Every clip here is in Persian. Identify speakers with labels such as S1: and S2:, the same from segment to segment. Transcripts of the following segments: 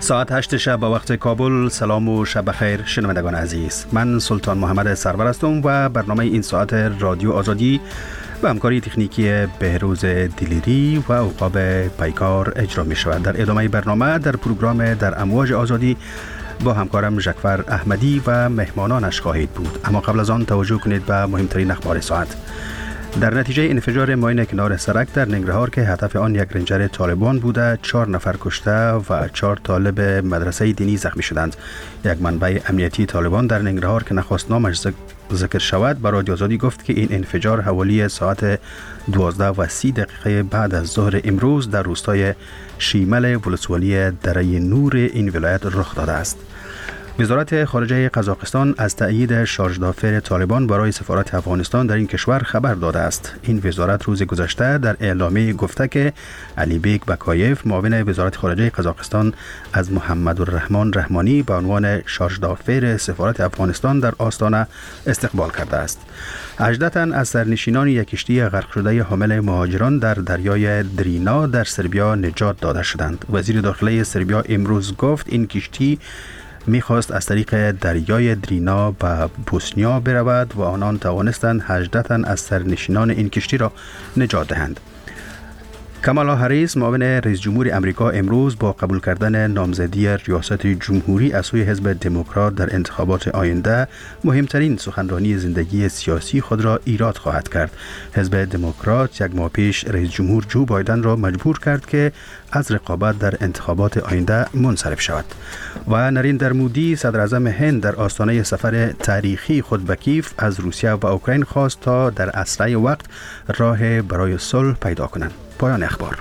S1: ساعت 8 شب به وقت کابل. سلام و شب بخیر شنوندگان عزیز. من سلطان محمد سرور هستم و برنامه این ساعت رادیو آزادی به همکاری تکنیکی بهروز دلیری و عقاب پیکار اجرا می شود. در ادامه برنامه در پروگرام در امواج آزادی با همکارم ژکفر احمدی و مهمانانش خواهید بود. اما قبل از آن توجه کنید به مهمترین اخبار ساعت. در نتیجه انفجار ماین کنار سرک در ننگرهار که هدف آن یک رنجر طالبان بوده، 4 نفر کشته و 4 طالب مدرسه دینی زخمی شدند. یک منبع امنیتی طالبان در ننگرهار که نخواست نامش ذکر شود به رادیو آزادی گفت که این انفجار حوالی ساعت 12:30 بعد از ظهر امروز در روستای شیمل ولسوالی دره نور این ولایت رخ داده است. وزارت خارجه قزاقستان از تأیید شارژدافر طالبان برای سفارت افغانستان در این کشور خبر داده است. این وزارت روز گذشته در اعلامیه گفته که علی بیگ بکایف معاون وزارت خارجه قزاقستان از محمد الرحمن رحمانی به عنوان شارژدافر سفارت افغانستان در آستانه استقبال کرده است. 18 تن از سرنشینان یک کشتی غرق شده حامل مهاجران در دریای درینا در سربیا نجات داده شدند. وزیر داخلی سربیا امروز گفت این کشتی میخواست از طریق دریای درینا به بوسنیا برود و آنان توانستند 18 تن از سرنشینان این کشتی را نجات دهند. کامالا هریس معاون رئیس جمهور امریکا امروز با قبول کردن نامزدی ریاست جمهوری از سوی حزب دموکرات در انتخابات آینده مهمترین سخنرانی زندگی سیاسی خود را ایراد خواهد کرد. حزب دموکرات یک ماه پیش رئیس جمهور جو بایدن را مجبور کرد که از رقابت در انتخابات آینده منصرف شود. و نریندر مودی صدر اعظم هند در آستانه سفر تاریخی خود به کیف از روسیه و اوکراین خواست تا در اسرع وقت راه برای صلح پیدا کنند. پایان اخبار.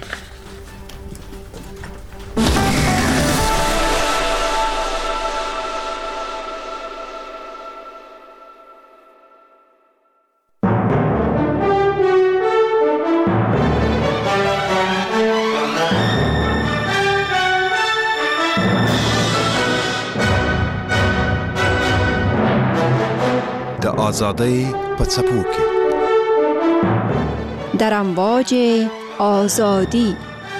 S2: د آزادی په څپو کې
S3: در امواج آزادی.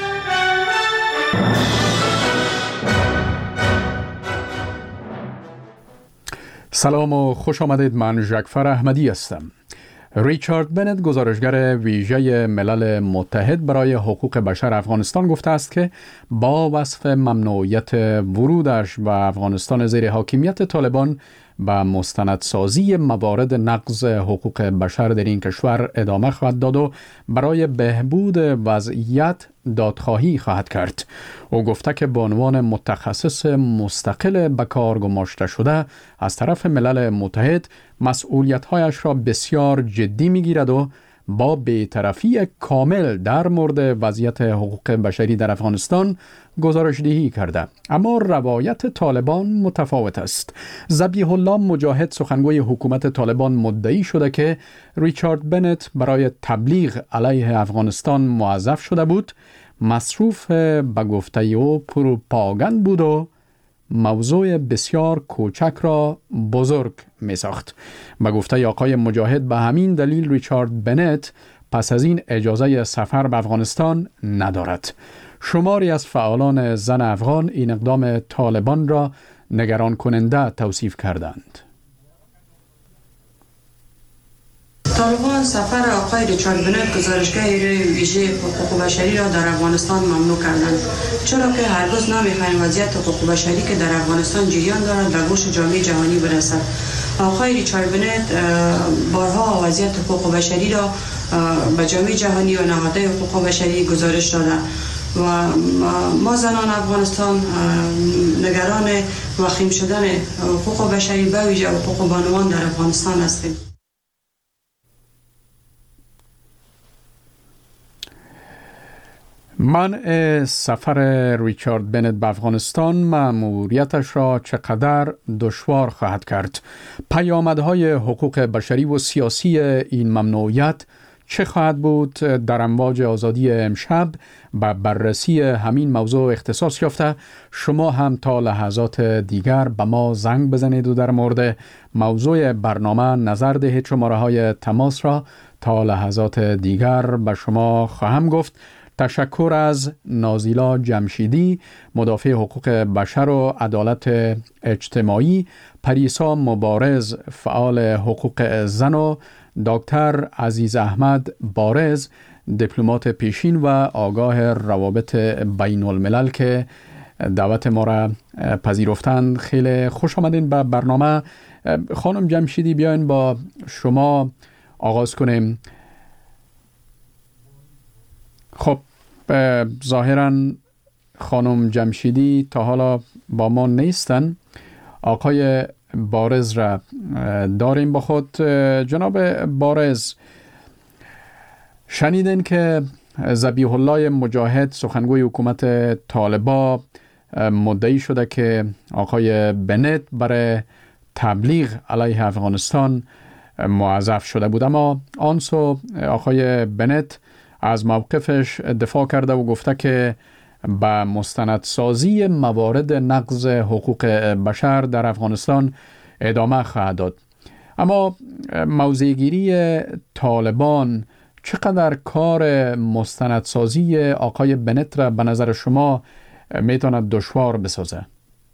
S4: سلام و خوش آمدید. من ژکفر احمدی هستم. ریچارد بنت گزارشگر ویژه ملل متحد برای حقوق بشر افغانستان گفته است که با وصف ممنوعیت ورودش به افغانستان زیر حاکمیت طالبان به مستندسازی موارد نقض حقوق بشر در این کشور ادامه خواهد داد و برای بهبود وضعیت دادخواهی خواهد کرد. او گفته که به عنوان متخصص مستقل به کار گماشته شده از طرف ملل متحد مسئولیت‌هایش را بسیار جدی می‌گیرد و با بی‌طرفی کامل در مورد وضعیت حقوق بشری در افغانستان گزارش‌دهی کرده. اما روایت طالبان متفاوت است. ذبیح الله مجاهد سخنگوی حکومت طالبان مدعی شده که ریچارد بنت برای تبلیغ علیه افغانستان موظف شده بود، مصروف به گفته او پروپاگاند بود و موضوع بسیار کوچک را بزرگ می ساخت. به گفته آقای مجاهد به همین دلیل ریچارد بنت پس از این اجازه سفر به افغانستان ندارد. شماری از فعالان زن افغان این اقدام طالبان را نگران کننده توصیف کردند.
S5: طالبان سفر آقای ریچارد بنت گزارشگر ویژه حقوق بشری را در افغانستان ممنوع کردند، چرا که هرگز نمی‌خواهیم وضعیت حقوق بشری که در افغانستان جریان دارد به گوش جامعه جهانی برسد. آقای ریچارد بنت بارها وضعیت حقوق بشری را به جامعه جهانی و نهادهای حقوق بشری گزارش داده و ما زنان افغانستان نگران وخیم شدن حقوق بشری به ویژه حقوق بانوان در افغانستان هستیم.
S4: منع سفر ریچارد بنت به افغانستان مأموریتش را چقدر دشوار خواهد کرد؟ پیامدهای حقوق بشری و سیاسی این ممنوعیت چه خواهد بود؟ در امواج آزادی امشب به بررسی همین موضوع اختصاص یافته. شما هم تا لحظات دیگر به ما زنگ بزنید و در مورد موضوع برنامه نظر دهید. شماره های تماس را تا لحظات دیگر به شما خواهم گفت. تشکر از نازیلا جمشیدی، مدافع حقوق بشر و عدالت اجتماعی، پریسا مبارز، فعال حقوق زن و دکتر عزیز احمد بارز، دیپلمات پیشین و آگاه روابط بین الملل که دعوت ما را پذیرفتند. خیلی خوش آمدین به برنامه. خانم جمشیدی، بیاین با شما آغاز کنیم. خب ظاهراً خانم جمشیدی تا حالا با ما نیستن. آقای بارز را داریم با خود. جناب بارز، شنیدین که ذبیح الله مجاهد، سخنگوی حکومت طالبان، مدعی شده که آقای بنت برای تبلیغ علیه افغانستان موظف شده بود، اما آن سو آقای بنت از موقفش دفاع کرده و گفته که به مستندسازی موارد نقض حقوق بشر در افغانستان ادامه خواهد داد. اما موضع‌گیری طالبان چقدر کار مستندسازی آقای بنت را به نظر شما میتواند دشوار بسازه؟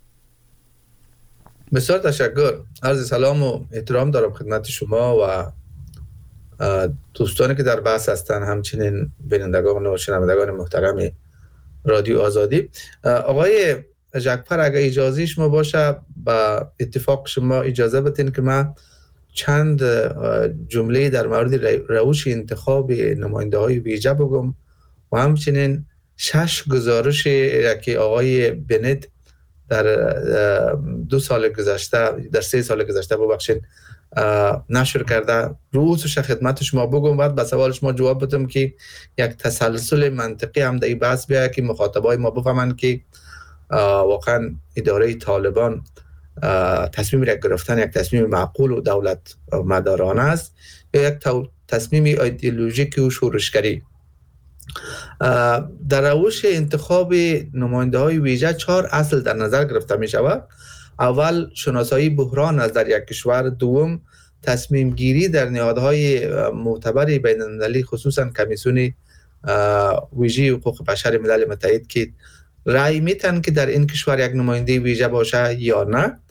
S6: بسیار تشکر. عرض سلام و احترام دارم خدمت شما و دوستانی که در بحث هستند، همچنین بینندگان و شنوندگان محترم رادیو آزادی. آقای جعفر، اگر اجازه شما باشه با اتفاق شما اجازه بدین که من چند جمله در مورد روش انتخاب نماینده های ویژه بگم و همچنین 6 گزارش که آقای بنت در 2 سال گذشته، در 3 سال گذشته ببخشید، نشر کرده، روزش خدمت شما بگم، بعد به سوال شما جواب بدم که یک تسلسل منطقی هم در این بحث بیاید که مخاطبای ما بفهمند که واقعا اداره طالبان تصمیم را گرفتن یک تصمیم معقول و دولت مدارانه است یا یک تصمیم ایدئولوژیک و شورشگری. در روش انتخاب نماینده های ویژه 4 اصل در نظر گرفته می شود. اول، شناسایی بحران از در یک کشور. دوم، تصمیم گیری در نهادهای معتبر بین المللی، خصوصا کمیسیون ویژه حقوق بشر ملل متحد که رأی میتن که در این کشور یک نماینده ویژه باشه یا نه.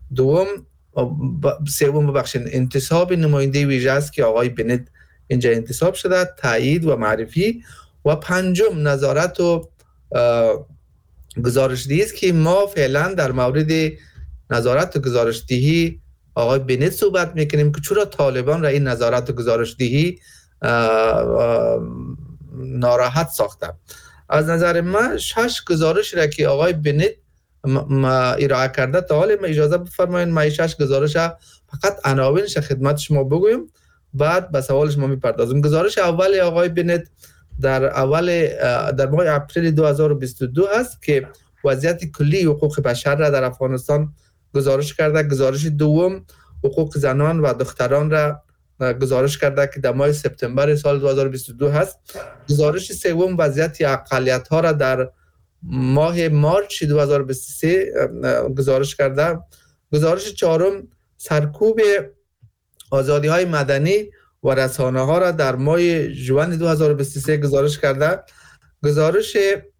S6: سوم ببخشید انتصاب نماینده ویژه است که آقای بنت اینجا انتصاب شده، تایید و معرفی. و پنجم، نظارت و گزارشدهی است که ما فعلا در مورد نظارت و گزارشدهی آقای بنت صحبت میکنیم که چرا طالبان را این نظارت و گزارشدهی ناراحت ساخته. از نظر من 6 گزارش را که آقای بنت ارائه کرده تا حال، ما اجازه بفرمایید ما 6 گزارش فقط عناوینش خدمت شما بگویم، بعد به سوال شما میپردازیم. گزارش اول آقای بنت در ماه اپریل 2022 است که وضعیت کلی حقوق بشر را در افغانستان گزارش کرده. گزارش دوم، حقوق زنان و دختران را گزارش کرده که در ماه سپتامبر سال 2022 هست. گزارش سوم، وضعیت اقلیت ها را در ماه مارچ 2023 گزارش کرده. گزارش چهارم، سرکوب آزادی های مدنی و رسانه ها را در ماه ژوئن 2023 گزارش کرده. گزارش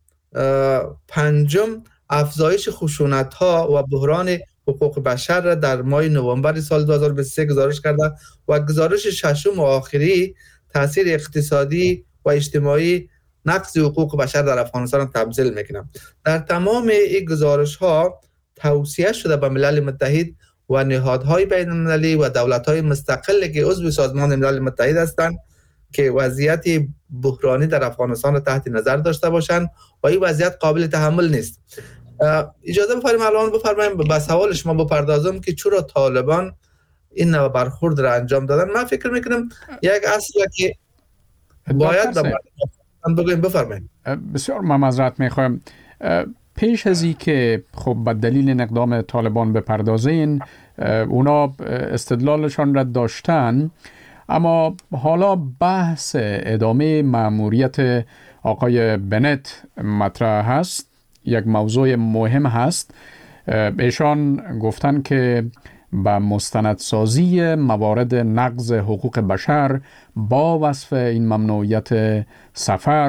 S6: پنجم، افزایش خشونت ها و بحران حقوق بشر را در ماه نوامبر سال 2023 گزارش کرده. و گزارش ششم و آخری، تاثیر اقتصادی و اجتماعی نقض حقوق بشر در افغانستان تبذیل میکنم. در تمام این گزارش ها توصیه شده به ملل متحد و نهادهای بین المللی و دولت‌های مستقل که عضو سازمان ملل متحد هستند که وضعیت بحرانی در افغانستان را تحت نظر داشته باشند و این وضعیت قابل تحمل نیست. اجازه بفرمایید به سوال شما بپردازم که چرا طالبان این نوع برخورد را انجام دادن. من فکر میکنم یک اصل که باید بگویم. بفرمایید.
S4: بسیار معذرت میخوایم. پیش از این که خب به دلیل اقدام طالبان بپردازین، اونا استدلالشان را داشتن، اما حالا بحث ادامه مأموریت آقای بنت مطرح هست. یک موضوع مهم هست. ایشان گفتن که به مستندسازی موارد نقض حقوق بشر با وصف این ممنوعیت سفر،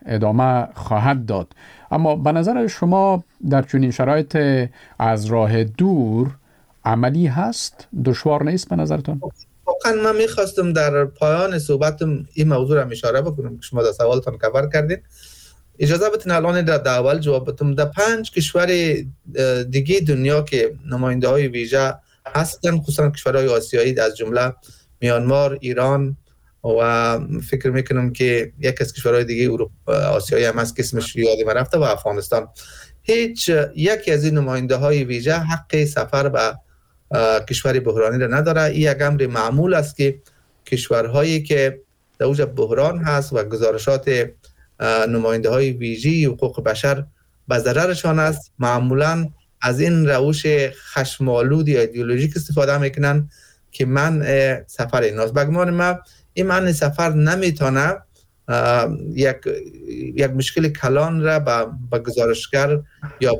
S4: ادامه خواهد داد. اما به نظر شما در چنین شرایط از راه دور عملی هست؟ دشوار نیست به نظرتان؟
S6: واقعا من میخواستم در پایان صحبتم این موضوع را اشاره بکنم که شما در سوالتان کور کردین. اجازه بدین الان در اول جواب بدم. در 5 کشور دیگه دنیا که نماینده های ویژه هستن، خصوصا کشورهای آسیایی از جمله میانمار، ایران و فکر میکنم که یک از کشورهای دیگه آسیایی هم هست که اسمش یادم رفته و افغانستان، هیچ یکی از این نماینده های ویژه حق سفر به کشور بحرانی را نداره. این یک امر معمول است که کشورهایی که در اوج بحران هست و گزارشات نماینده های ویژه حقوق بشر به ضررشان است، معمولا از این روش خشم‌آلود ایدئولوژیک استفاده میکنن که منع سفر ایناست. بگمان ما این منع سفر نمیتونه یک مشکل کلان را با گزارشگر یا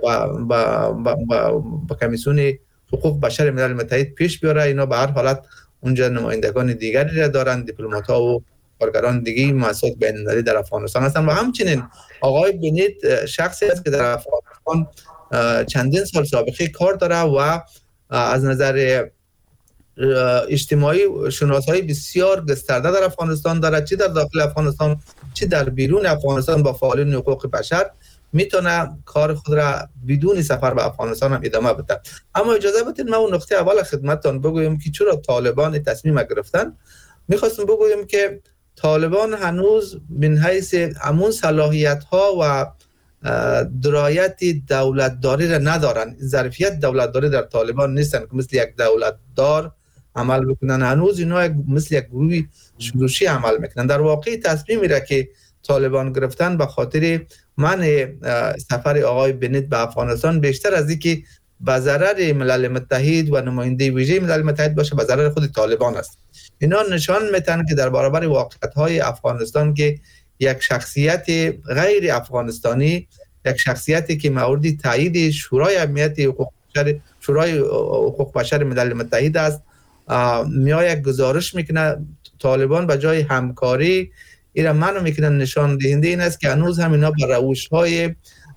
S6: با کمیسیون حقوق بشر ملل متحد پیش بیاره. اینا به هر حالت اونجا نمایندگان دیگری را دارن، دیپلمات‌ها و کارگران دیگه مؤسسات بین‌المللی در افغانستان هستن و همچنین آقای بنیت شخصی است که در افغانستان چندین سال سابقه کار داره و از نظر اجتماعی شناسایی بسیار گسترده در افغانستان داره، چه در داخل افغانستان چه در بیرون افغانستان با فعالین حقوق بشر میتونه کار خود را بدون سفر به افغانستان هم ادامه بده. اما اجازه بدید من اون نقطه اول خدمتتان بگویم که چرا طالبان تصمیم گرفتن. میخواستم بگویم که طالبان هنوز من حیث همون صلاحیت ها و درایت دولتداری را ندارن. ظرفیت دولتداری در طالبان نیستن که مثل یک دولتدار عمل بکنن. هنوز اینا مثل یک گروه شورشی عمل میکنن. در واقع تصمیمی را که طالبان گرفتن به خاطر منع سفر آقای بنیت به افغانستان بیشتر از اینکه به ضرر ملل متحد و نماینده ویژه ملل متحد باشه به ضرر خود طالبان است. اینا نشان میدن که در برابر واقعیت‌های افغانستان که یک شخصیت غیر افغانستانی، یک شخصیتی که مورد تایید شورای امنیت حقوق بشر، شورای حقوق بشر ملل متحد است، میاد گزارش میکنه طالبان به جای همکاری اینا منو میکنن. نشان دهنده این است که هنوز هم اینا با روش‌های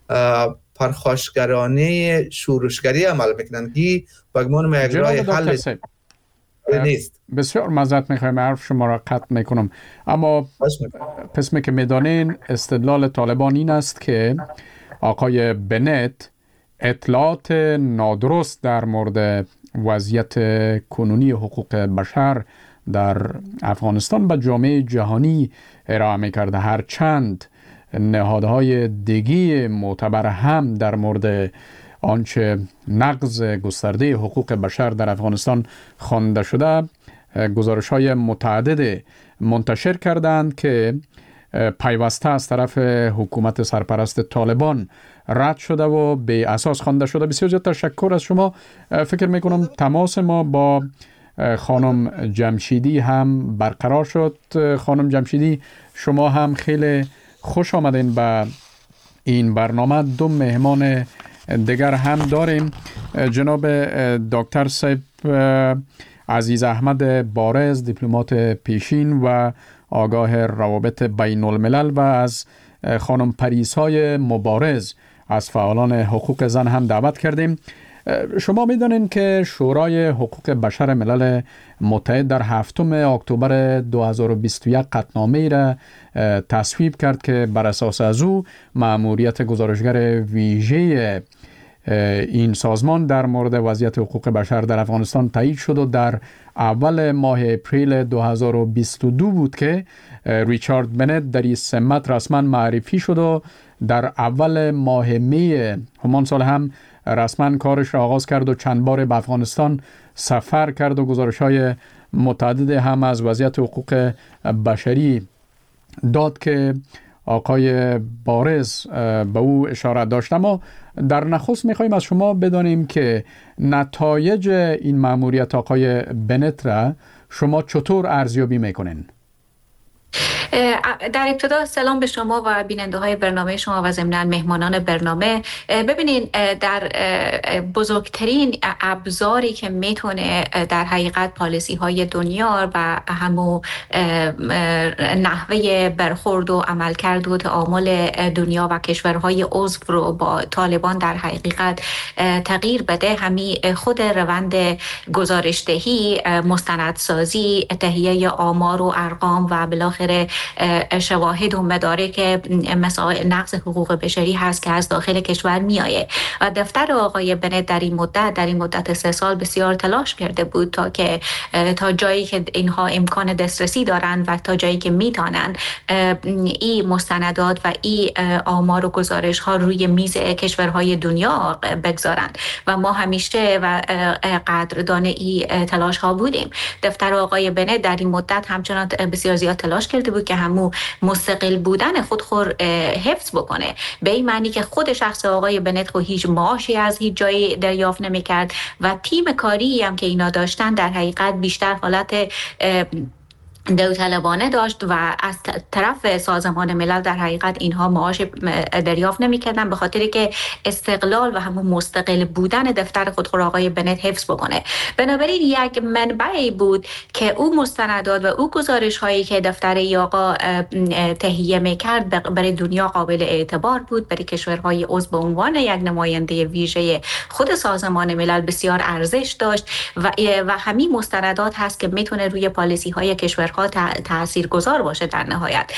S6: پرخاشگرانه شورشگری عمل میکنن که بگمان ما یک راه حل نیست.
S4: بسیار معذرت میخوایم حرف شما را قطع میکنم، اما قسمی که میدانین استدلال طالبان این است که آقای بنت اطلاعات نادرست در مورد وضعیت کنونی حقوق بشر در افغانستان به جامعه جهانی ارائه میکرده، هرچند نهادهای دیگه معتبر هم در مورد آنچه نقض گسترده حقوق بشر در افغانستان خوانده شده گزارش‌های متعدد منتشر کردند که پیوسته از طرف حکومت سرپرست طالبان رد شده و به اساس خوانده شده. بسیار زیاد تشکر از شما. فکر میکنم تماس ما با خانم جمشیدی هم برقرار شد. خانم جمشیدی شما هم خیلی خوش آمدین به این برنامه. 2 مهمان دیگر هم داریم، جناب دکتر صاحب عزیز احمد بارز، دیپلمات پیشین و آگاه روابط بین الملل، و از خانم پریسای مبارز از فعالان حقوق زن هم دعوت کردیم. شما میدونین که شورای حقوق بشر ملل متحد در 7 اکتبر 2021 قطعنامه‌ای را تصویب کرد که بر اساس از او مأموریت گزارشگر ویژه این سازمان در مورد وضعیت حقوق بشر در افغانستان تایید شد و در اول ماه اپریل 2022 بود که ریچارد بنت در این سمت رسما معرفی شد و در اول ماه می همان سال هم رسما کارش را آغاز کرد و چند بار به افغانستان سفر کرد و گزارش‌های متعدد هم از وضعیت حقوق بشری داد که آقای بارز به او اشاره داشت. اما در نخست می‌خوایم از شما بدانیم که نتایج این مأموریت آقای بنت را شما چطور ارزیابی می‌کنین؟
S7: در ابتدا سلام به شما و بیننده های برنامه شما و ضمناً مهمانان برنامه. ببینین در بزرگترین ابزاری که میتونه در حقیقت پالیسی های دنیا و همو نحوه برخورد و عملکرد و تعامل دنیا و کشورهای عضو رو با طالبان در حقیقت تغییر بده، همین خود روند گزارشدهی، مستندسازی، تهیه آمار و ارقام و بالاخره شواهد و مدارک مسائل نقض حقوق بشری هست که از داخل کشور میآید. و دفتر آقای بنت در این مدت 3 سال بسیار تلاش کرده بود تا جایی که اینها امکان دسترسی دارن و تا جایی که میتونن این مستندات و این آمار و گزارش ها روی میز کشورهای دنیا بگذارن و ما همیشه و قدردان این تلاش ها بودیم. دفتر آقای بنت در این مدت همچنان بسیار زیاد تلاش کرده بود که همون مستقل بودن خود حفظ بکنه، به این معنی که خود شخص آقای بنت خود هیچ معاشی از هیچ جایی دریافت نمی‌کرد و تیم کاری هم که اینا داشتن در حقیقت بیشتر حالت داوطلبانه داشت و از طرف سازمان ملل در حقیقت اینها معاش دریافت نمی‌کردن، به خاطری که استقلال و همون مستقل بودن دفتر خود آقای بنت حفظ بکنه. بنابراین یک منبعی بود که او مستندات و او گزارش هایی که دفتر آقا تهیه می‌کرد برای دنیا قابل اعتبار بود، برای کشورهای عضو به عنوان یک نماینده ویژه خود سازمان ملل بسیار ارزش داشت و همین مستندات هست که میتونه روی پالیسی های کشور تاثیرگذار باشه. در نهایت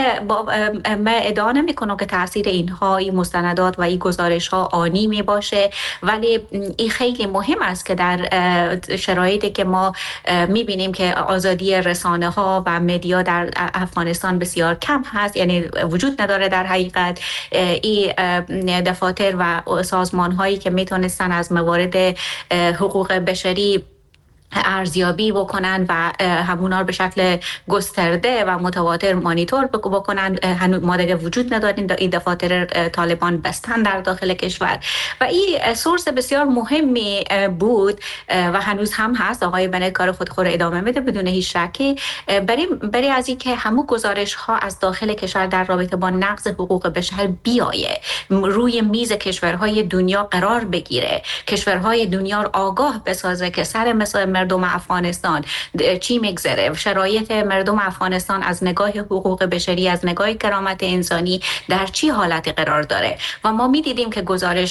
S7: من ادعا نمی‌کنم که تاثیر اینها، این مستندات و این گزارش ها آنی می باشه، ولی این خیلی مهم است که در شرایطی که ما می‌بینیم که آزادی رسانه ها و مدیا در افغانستان بسیار کم هست، یعنی وجود نداره در حقیقت این دفاتر و سازمان هایی که میتونستن از موارد حقوق بشری ارزیابی بکنن و همونا رو به شکل گسترده و متواتر مانیتور بکنن. هنوز ما دیگه وجود نداریم، این دفاتر طالبان بستن در داخل کشور و این سورس بسیار مهمی بود و هنوز هم هست. آقای بنت کار خود ادامه میده بدون هیچ شکی، برای از این که همون گزارش ها از داخل کشور در رابطه با نقض حقوق بشر بیایه روی میز کشورهای دنیا قرار بگیره، کشورهای دنیا رو آگاه بسازه که سر مردم افغانستان چی میگذره، شرایط مردم افغانستان از نگاه حقوق بشری، از نگاه کرامت انسانی در چی حالتی قرار داره. و ما میدیدیم که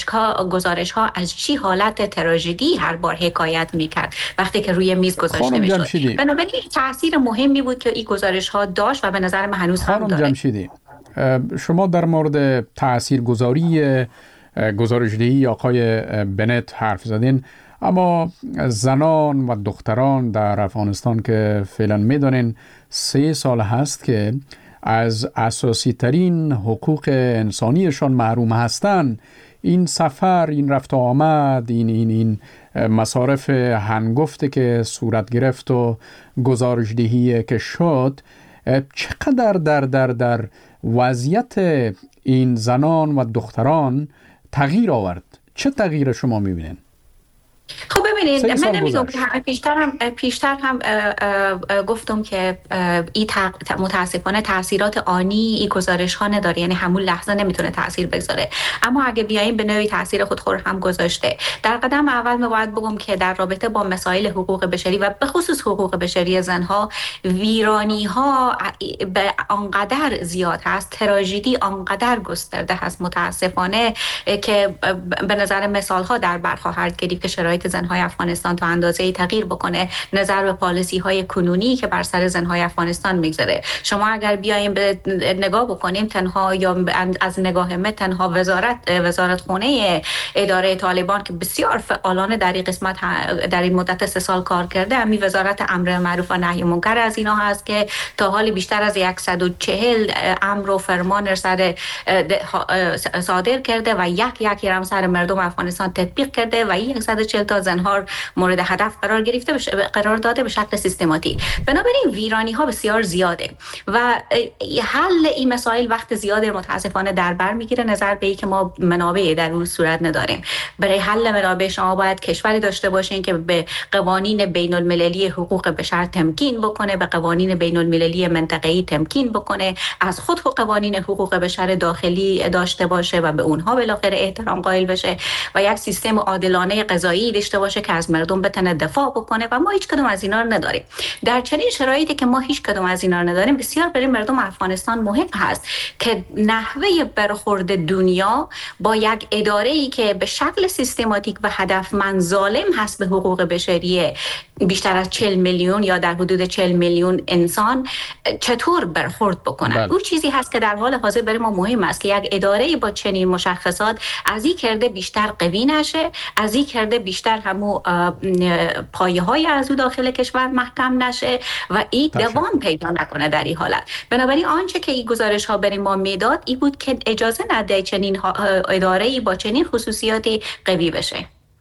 S7: گزارش ها از چی حالت تراژدی هر بار حکایت میکرد وقتی که روی میز گذاشته میشد. بنابراین تاثیر مهمی بود که این گزارش ها داشت و به نظر من هنوز هم داره.
S4: جمشیدی، شما در مورد تاثیرگذاری گزارشدهی آقای بنت حرف زدین، اما زنان و دختران در افغانستان که فعلا میدانین 3 سال هست که از اساسی ترین حقوق انسانیشان محروم هستند. این سفر، این رفت و آمد، این مصارف هنگفته که صورت گرفت و گزارشدهی که شد، چقدر در وضعیت این زنان و دختران تغییر آورد؟ چه تغییر شما میبینین؟
S7: خب ببینید، من نمیگم که پیشتر هم گفتم که این متاسفانه تاثیرات آنی این گزارش ها نداره، یعنی همون لحظه نمیتونه تاثیر بگذاره، اما اگه بیایم به نوعی تاثیر خود هم گذاشته. در قدم اول من باید بگم که در رابطه با مسائل حقوق بشری و به خصوص حقوق بشری زنها، ویرانی ها به آنقدر زیاد هست، تراژدی آنقدر گسترده هست متاسفانه که به نظر مثال ها در بر خواهد گرفت که شرایط زنهای افغانستان تا اندازه‌ای تغییر بکنه نظر به پالیسی های کنونی که بر سر زنهای افغانستان میگذره. شما اگر بیایم به نگاه بکنیم، تنها یا از نگاه من تنها وزارت خونه اداره طالبان که بسیار فعالانه در این قسمت در این مدت 3 سال کار کرده، همین وزارت امر معروف و نهی منکر از اینا هست که تا حالی بیشتر از 140 امر و فرمان صادر کرده و یک هم سر مردم افغانستان تطبیق کرده و 140 تا زنها بسیار مورد هدف قرار داده به شکل سیستماتیک. بنابراین ویرانی ها بسیار زیاده و حل این مسائل وقت زیاده متاسفانه در بر میگیره، نظر به اینکه ما منابع در اون صورت نداریم. برای حل منابع شما باید کشوری داشته باشین که به قوانین بین المللی حقوق بشر تمکین بکنه، به قوانین بین المللی منطقه‌ای تمکین بکنه، از خود قوانین حقوق بشر داخلی داشته باشه و به اونها بالاخره احترام قائل بشه و یک سیستم عادلانه قضایی داشته باشه که از مردم بتونه دفاع بکنه و ما هیچ کدوم از اینا رو نداریم. در چنین شرایطی که ما هیچ کدوم از اینا رو نداریم، بسیار برای مردم افغانستان مهم هست که نحوه برخورد دنیا با یک اداره‌ای که به شکل سیستماتیک و هدفمند ظالم هست به حقوق بشری بیشتر از 40 میلیون یا در حدود 40 میلیون انسان چطور برخورد بکنن. اون چیزی هست که در حال حاضر برای ما مهم است که یک اداره با چنین مشخصات از این کرده بیشتر قوی نشه، از این کرده بیشتر همو پایه های از او داخل کشور محکم نشه و این دوام پیدا نکنه در این حالت. بنابراین آنچه که این گزارش ها برای ما میداد این بود که اجازه نده چنین اداره با چنین خصوصیاتی قوی بشه.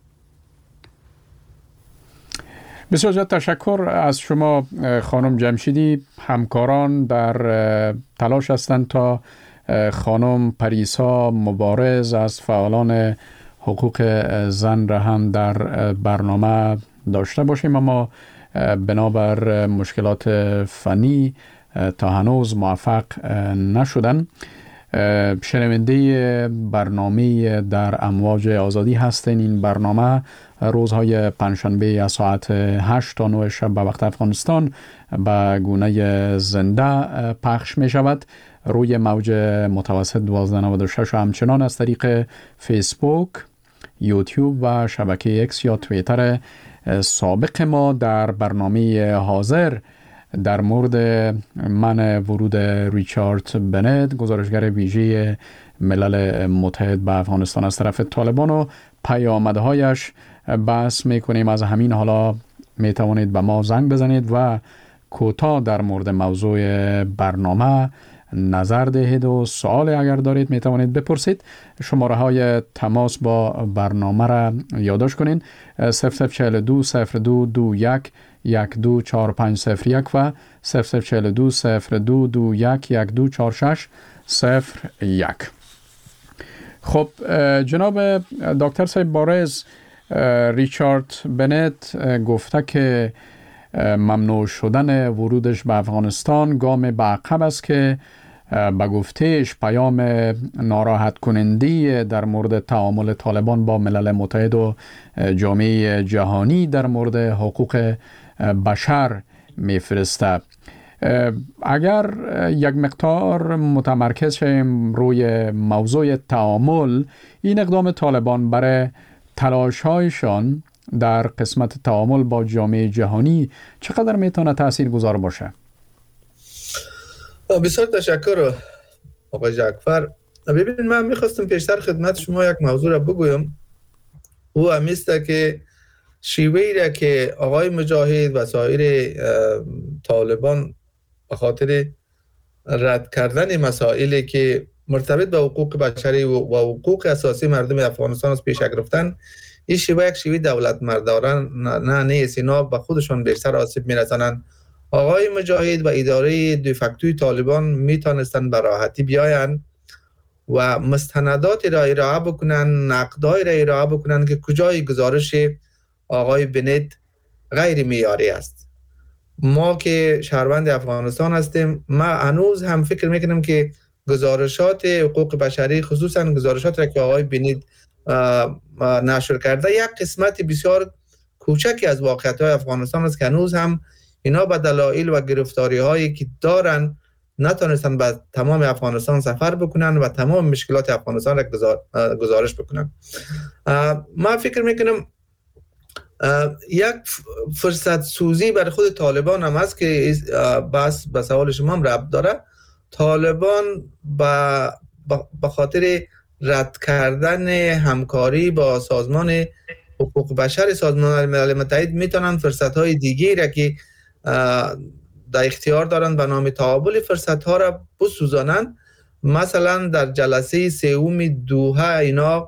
S4: بسیار زیاد تشکر از شما خانم جمشیدی. همکاران در تلاش هستند تا خانم پریسا مبارز از فعالان حقوق زن را هم در برنامه داشته باشیم، اما بنابر مشکلات فنی تا هنوز موفق نشدن. شنونده برنامه در امواج آزادی هستین. این برنامه روزهای پنجشنبه از ساعت 8 تا 9 شب به وقت افغانستان به گونه زنده پخش می شود روی موج متوسط 1296 و همچنان از طریق فیسبوک، یوتیوب و شبکه اکس یا توییتر سابق ما. در برنامه حاضر در مورد منع ورود ریچارد بنت، گزارشگر ویژه ملل متحد به افغانستان از طرف طالبان و پیامدهایش بحث میکنیم. از همین حالا میتوانید به ما زنگ بزنید و کوتاه در مورد موضوع برنامه نظر دهید و سوال اگر دارید میتوانید بپرسید. شماره های تماس با برنامه را یادداشت کنین: 0042 0221 124501 و 0042 0221 124601. خب جناب دکتر صاحب بارز، ریچارد بنت گفته که ممنوع شدن ورودش به افغانستان گام به عقب است که به گفتهش پیام ناراحت کننده در مورد تعامل طالبان با ملل متحد و جامعه جهانی در مورد حقوق بشر میفرسته. اگر یک مقدار متمرکز شیم روی موضوع تعامل، این اقدام طالبان برای تلاش‌هایشان در قسمت تعامل با جامعه جهانی چقدر میتونه تاثیرگذار باشه؟
S6: بسیار تشکر آقای جعفر. ببینید، من میخواستم پیشتر خدمت شما یک موضوع را بگویم. او همیسته که شیوهی را که آقای مجاهد و سایر طالبان به خاطر رد کردن مسائلی که مرتبط به حقوق بشری و حقوق اساسی مردم افغانستان از پیش گرفتن، این شیوه یک شیوه دولت مردانه نیست. اینا به خودشون بیشتر آسیب میرسانند. آقای مجاهد و اداره دیفکتوی طالبان میتونستن به راحتی بیاین و مستنداتی را ارائه بکنن، نقدای را ارائه بکنن که کجای گزارش آقای بنت غیر معیاری است. ما که شهروند افغانستان هستیم، ما هنوز هم فکر میکنم که گزارشات حقوق بشری، خصوصا گزارشات را که آقای بنت نشر کرده، یک قسمت بسیار کوچکی از واقعیت‌های افغانستان است که هنوز هم اینا به دلایل و گرفتاری هایی که دارن نتونستن به تمام افغانستان سفر بکنن و تمام مشکلات افغانستان را گزارش بکنن. من فکر میکنم یک فرصت سوزی برای خود طالبان هم هست که بس به سوال شما هم ربط داره. طالبان به خاطر رد کردن همکاری با سازمان حقوق بشر سازمان ملل متحد میتونن فرصت های دیگه را که در اختیار دارن به نام تعامل فرصت ها را بسوزانن. مثلا در جلسه سوم دوحه اینا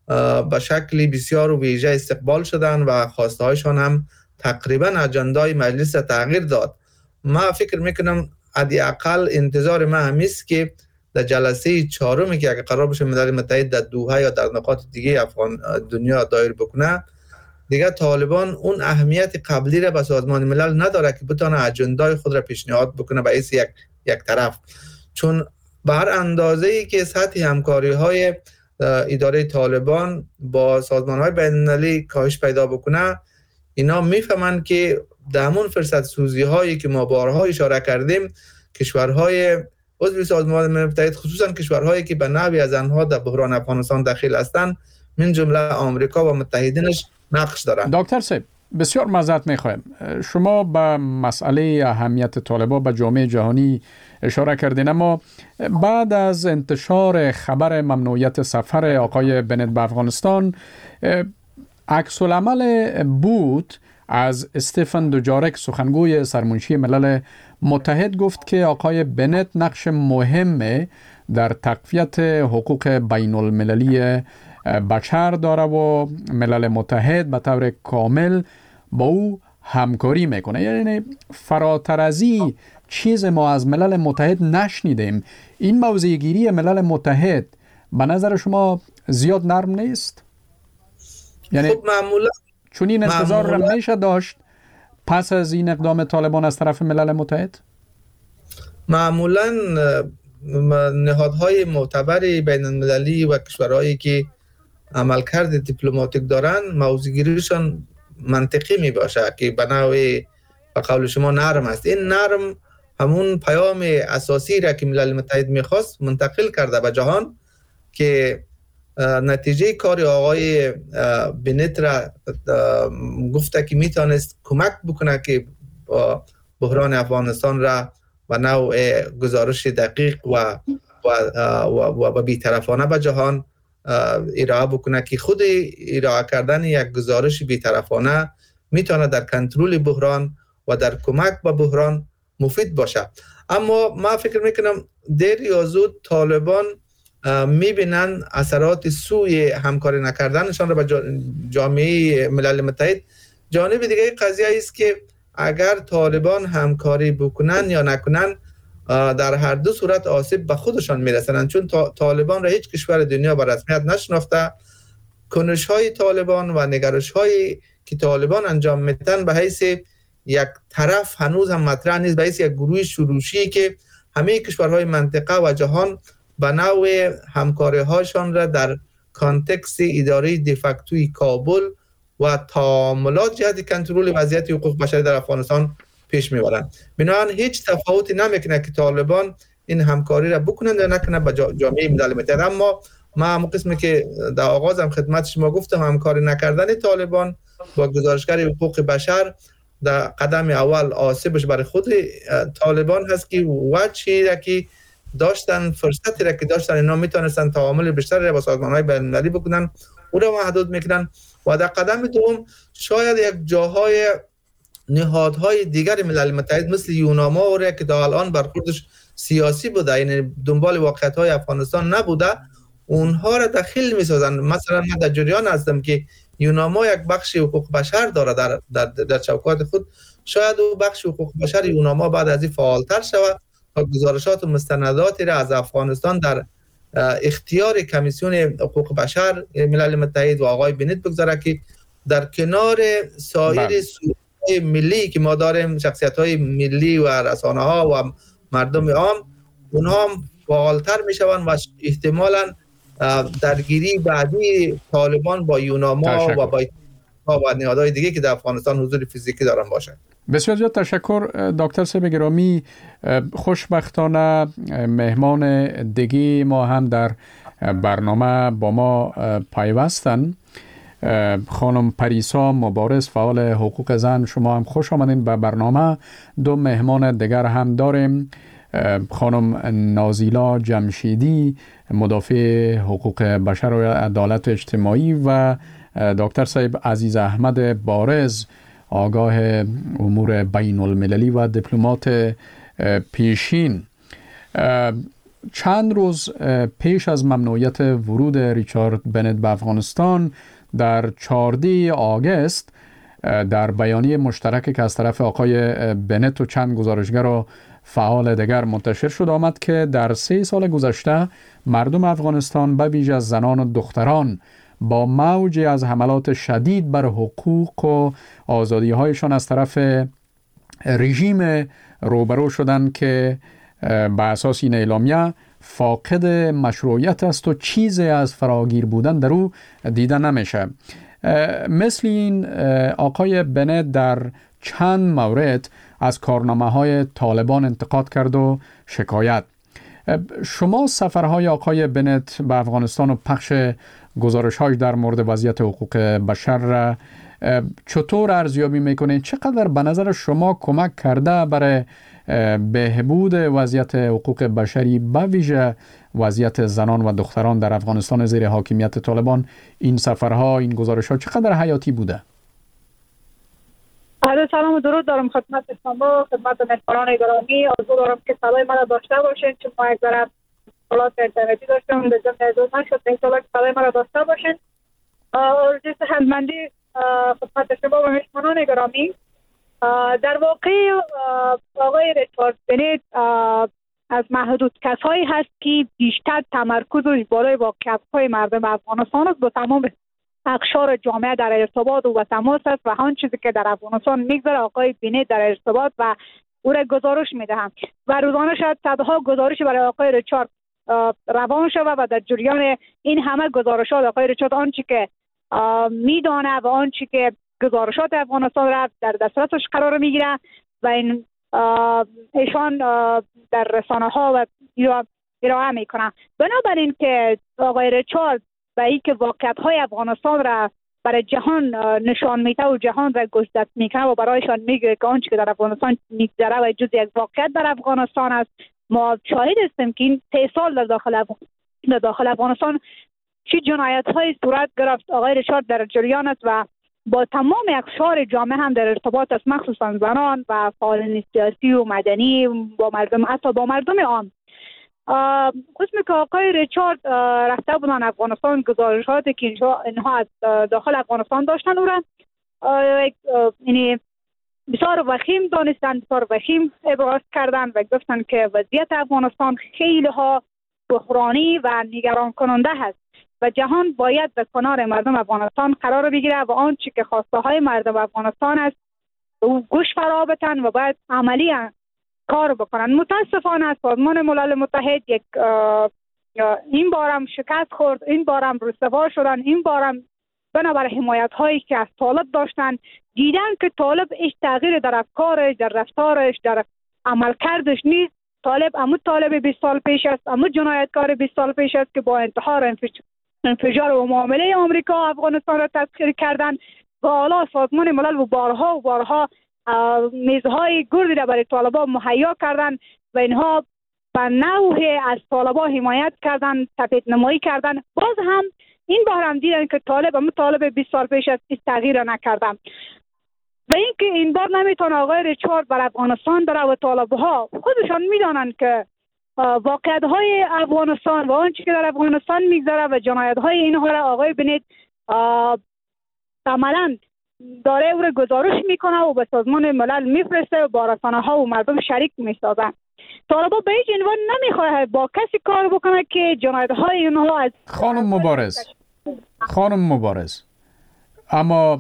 S6: به شکل بسیار ویژه استقبال شدن و خواسته هایشان هم تقریبا اجندای مجلس تغییر داد. ما فکر میکنم حداقل انتظار ما همیست که در جلسه چهارمی که اگر قرار باشه ملل متحد در دوحه یا در نقاط دیگه افغان دنیا دایر بکنه، دیگه طالبان اون اهمیت قبلی را به سازمان ملل نداره که بتونه اجندای خود را پیشنهاد بکنه به حیث یک طرف، چون به هر اندازه‌ای که سطح همکاری های اداره طالبان با سازمان های بین المللی کاهش پیدا بکنه، اینا میفهمند که در همون فرصت سوزی هایی که ما بارها اشاره کردیم، کشورهای عضو سازمان ملل متحد، خصوصا کشورهایی که به نحوی از آنها در بحران افغانستان دخیل هستند، من جمله آمریکا و متحدینش نقش دارند.
S4: دکتر صاحب بسیار معذرت میخوایم، شما به مسئله اهمیت طالبان به جامعه جهانی اشاره کردین، اما بعد از انتشار خبر ممنوعیت سفر آقای بنت به افغانستان، عکس العمل بود از استفن دوجارک، سخنگوی سرمنشی ملل متحد، گفت که آقای بنت نقش مهم در تقویت حقوق بین المللی بشر داره و ملل متحد به طور کامل با او همکاری میکنه. یعنی فراتر از این چیز ما از ملل متحد نشنیدیم. این موضع گیری ملل متحد به نظر شما زیاد نرم نیست؟ یعنی
S6: خب معمولا
S4: چون این انتظار را میشه داشت پس از این اقدام طالبان از طرف ملل متحد؟
S6: معمولا نهادهای معتبر بین المللی و کشورهایی که عملکرد دیپلماتیک دارن، موضوعگیریشان منطقی می باشه که به نوعی به قول شما نرم است. این نرم همون پیام اساسی را که ملل متحد میخواست منتقل کرده به جهان، که نتیجه کار آقای بنت را گفته که میتونست کمک بکنه که بحران افغانستان را به نوع گزارش دقیق و بی‌طرفانه به جهان ارائه بکنه، که خود ارائه کردن یک گزارش بی‌طرفانه میتونه در کنترل بحران و در کمک به بحران مفید باشه. اما ما فکر میکنم دیر یا زود طالبان میبینن اثرات سوی همکاری نکردنشان را به جامعه ملل متحد. جانب دیگه قضیه است که اگر طالبان همکاری بکنن یا نکنن، در هر دو صورت آسیب به خودشان میرسند، چون طالبان را هیچ کشور دنیا به رسمیت نشناخته. کنش‌های طالبان و نگرش‌هایی که طالبان انجام میدن به حیث یک طرف هنوز هم مطرح نیست، به حیث یک گروه شروشی که همه کشورهای منطقه و جهان به نوع همکاری‌هاشان را در کانتکست اداره دیفکتوی کابل و تعاملات جهت کنترل وضعیت حقوق بشری در افغانستان پیش میبرند. بنابراین هیچ تفاوتی نمیکنه که طالبان این همکاری را بکنند یا نکنند با جامعه ملل متحد. اما ما هم قسمی که در آغاز هم خدمت شما گفتم، همکاری نکردن طالبان با گزارشگر حقوق بشر در قدم اول آسیبش برای خود طالبان هست که وجهی را که داشتن، فرصتی را که داشتن، اینا میتونستن تعامل بیشتری را با سازمان‌های بین‌المللی بکنن، او را محدود میکنن. و در قدم دوم شاید یک جاهای نهادهای دیگر ملل متحد مثل یوناما را که تا الان برخوردش سیاسی بوده، یعنی دنبال واقعیت‌های افغانستان نبوده، اونها را دخیل میسازن. مثلا من در جریان هستم که یوناما یک بخش حقوق بشر داره در چوکات خود. شاید او بخش حقوق بشر یوناما بعد از این فعالتر شود تا گزارشات و مستنداتی را از افغانستان در اختیار کمیسیون حقوق بشر ملل متحد و آقای بنت بگذاره، که در کنار سایر سوژه‌های ملی که ما داریم، شخصیت‌های ملی و رسانه‌ها و مردم عام، اونها هم فعالتر میشوند و احتمالاً درگیری بعدی طالبان با یوناما و با نهادهای دیگه که در افغانستان حضور فیزیکی دارن باشه.
S4: بسیار زیاد تشکر دکتر صاحب گرامی. خوشبختانه مهمان دیگه ما هم در برنامه با ما پیوستن. خانم پریسا مبارز، فعال حقوق زن، شما هم خوش آمدین به برنامه. دو مهمان دیگر هم داریم، خانم نازیلا جمشیدی، مدافع حقوق بشر و عدالت اجتماعی، و دکتر صاحب عزیز احمد بارز، آگاه امور بین المللی و دیپلمات پیشین. چند روز پیش از ممنوعیت ورود ریچارد بنت به افغانستان در 14 آگوست در بیانیه مشترکی که از طرف آقای بنت و چند گزارشگر و فعال دیگر منتشر شد آمد که در 3 سال گذشته مردم افغانستان به ویژه از زنان و دختران با موجی از حملات شدید بر حقوق و آزادی‌هایشان از طرف رژیم روبرو شدند که به اساس این اعلامیه فاقد مشروعیت است و چیزی از فراگیر بودن در او دیده نمیشه. مثل این آقای بنت در چند مورد از کارنامه‌های طالبان انتقاد کرد و شکایت. شما سفرهای آقای بنت به افغانستان و پخش گزارش‌هاش در مورد وضعیت حقوق بشر را چطور ارزیابی میکنید؟ چقدر به نظر شما کمک کرده برای بهبود وضعیت حقوق بشری به ویژه وضعیت زنان و دختران در افغانستان زیر حاکمیت طالبان این سفرها، این گزارش‌ها چقدر حیاتی بوده؟
S8: سلام و درود دارم خدمت شما، خدمت مهمانان گرامی. آرزو دارم که صدای مرا داشته باشین، چون ما یک ذره اتصالات اینترنتی داشتیم به ضمن دو نشد. انشاءالله که صدای مرا داشته باشین. آرزوی صحتمندی خدمت شما و مهمانان گرامی. در واقع آقای ریچارد بنت از محدود کسایی هست که بیشتر تمرکزش بالای واقعیت‌های مردم افغانستان است، با تمام اقشار جامعه در ارتباط و تماس است و آن چیزی که در افغانستان میگذره آقای بنت در ارتباط و او را گزارش میدهم و روزانه شاید صدها گزارش برای آقای ریچارد روان شود و در جریان این همه گزارشات آقای ریچارد آنچه که میدانه و آنچه که گزارشات افغانستان را در دسترسش قرار میگیره و این ایشان در رسانه ها و ارائه میکنه. بنابراین که آقای ریچارد و این که واقعیت های افغانستان را برای جهان نشان میده و جهان را گزارش میکنه و برایشان میگه که آنچه که در افغانستان میگذره و جز یک واقعیت در افغانستان است. ما شاهد هستیم که این 3 سال در داخل افغانستان چه جنایت های صورت گرفت. آقای ریچارد در جریان است و با تمام اقشار جامعه هم در ارتباط است، مخصوصا زنان و فعالان سیاسی و مدنی، با مردم، حتی با مردم عام. قسمی که آقای ریچارد رفته بودن افغانستان، گزارشاتی که اینها از داخل افغانستان داشتن او را یعنی بسیار وخیم دانستن، بسیار وخیم ابراز کردن و گفتن که وضعیت افغانستان خیلی ها بحرانی و نگران کننده هست و جهان باید به کنار مردم افغانستان قرار بگیره و آنچه که خواسته های مردم افغانستان است او گوش فرا بدن و باید عملی کار بکنن. متاسفانه سازمان ملل متحد این بارم شکست خورد، این بارم رسوا شدن، این بارم بنابر حمایت هایی که از طالب داشتن دیدن که طالب هیچ تغییر در افکارش، در رفتارش، در عملکردش نیست. طالب امو طالب 20 سال پیش است، امو جنایتکار 20 سال پیش است که با انتحار، انفجار و معامله آمریکا و افغانستان را تسخیر کردن و حالا سازمان ملل و بارها میزهای گردی را برای طالبان مهیا کردن و اینها به نوع از طالبان حمایت کردن، تپید نمایی کردن. باز هم این بار هم دیدن که طالب 20 سال پیش از تغییر را نکردن و اینکه این بار نمیتونه آقای ریچارد بر افغانستان بره و طالبها خودشان میدانند که واقعیت های افغانستان و آنچه که در افغانستان میگذره و جنایت های اینها را آقای بنت عملاً داره او را گزارش میکنه و به سازمان ملل میفرسته و با رسانه ها و مردم شریک میسازن. طالبا به هیچ عنوان نمیخواد با کسی کار بکنه که جنایت های اینها از
S4: خانم مبارز اما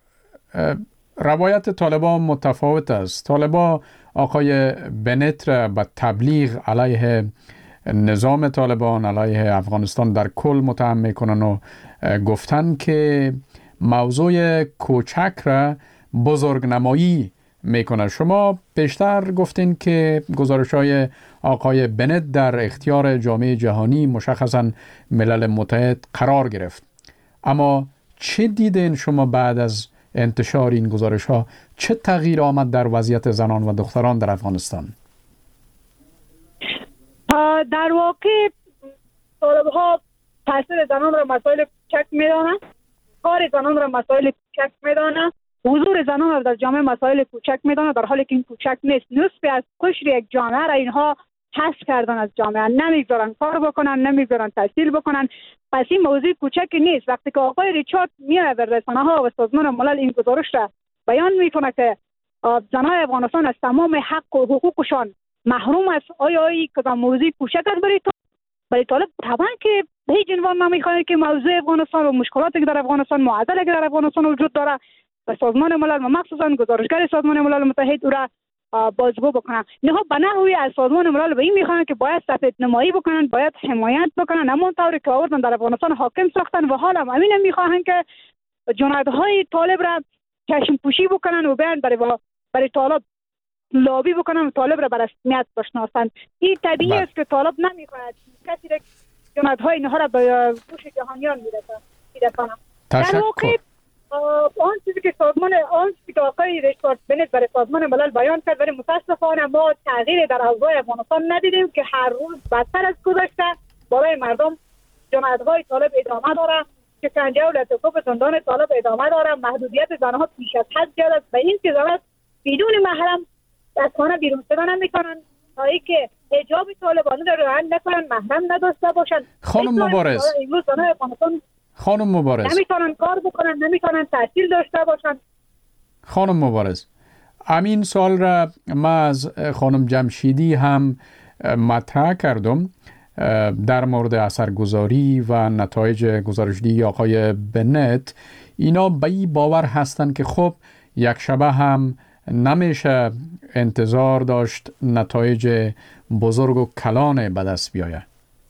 S4: روایت طالبان متفاوت است. طالبان آقای بنت را به تبلیغ علیه نظام طالبان، علیه افغانستان در کل متهم میکنن و گفتن که موضوع کوچک را بزرگنمایی میکنه. شما پیشتر گفتین که گزارش‌های آقای بنت در اختیار جامعه جهانی، مشخصاً ملل متحد قرار گرفت. اما چه دیدین شما بعد از انتشار این گزارش‌ها؟ چه تغییر آمد در وضعیت زنان و دختران در افغانستان؟
S8: در واقع طالب‌ها تاثیر زنان را مسائل کوچک می‌دانند، کار زنان را مسائل کوچک می‌دانند، حضور زنان را در جامعه مسائل کوچک می‌دانند، در حالی که این کوچک نیست. نصف از قشر یک جامعه را اینها حذف کردن از جامعه، نمیگذارن کار بکنن، نمیگذارن تحصیل بکنن. پس این موضوع کوچکی نیست. وقتی که آقای ریچارد میاد به رسانه‌ها و سازمان ملل این گزارش را بیان میکنه که زنان افغانستان از تمام حق و حقوقشان محروم است، آیا این کدام موضوع کوچک است برای طالب؟ طبعا که هیچ عنوان نمیخواد که موضوع افغانستان و مشکلاتی که در افغانستان، معضلاتی که در افغانستان وجود داره و سازمان ملل و مخصوصا گزارشگر سازمان ملل متحد او را بازگو بکنن. نه به نحوی از سازمان ملل به این میخوان که باید سفید نمایی بکنن، باید حمایت بکنن، همون طوری که آوردن در افغانستان حاکم ساختن و حالا همین میخوان که جنایت‌های طالب را چشم پوشی بکنن و بیان برای طالب لابی بکنن و طالب را بر رسمیت بشناسن. این طبیعی است که طالب نمیخواهد کسی را جنایت‌های اینها را به گوش جهانیان میرسانه. در واقع آن چیزی که آقای ریچارد بنت برای سازمان ملل بیان کرد، ولی متاسفانه ما تغییر در اوضاع افغانستان ندیدیم که هر روز بدتر از گذشته برای مردم جنایت‌های طالب ادامه داره، شکنجه و لطف‌های زندان طالب ادامه داره، محدودیت زنها بیش از حد زیاد است و این که زنها بدون محرم از خانه بیرون شدن نمی‌کنن تا اینکه حجاب طالبانه را رعایت نکنن، محرم نداشته باشن.
S4: خانم مبارز
S8: نمیتونن کار بکنن، نمیتونن تحصیل داشته باشن.
S4: خانم مبارز، همین سوال را ما از خانم جمشیدی هم مطرح کردم در مورد اثرگذاری و نتایج گزارشدهی آقای بنت. اینا به این باور هستند که خب یک شبه هم نمیشه انتظار داشت نتایج بزرگ و کلان به دست بیاید.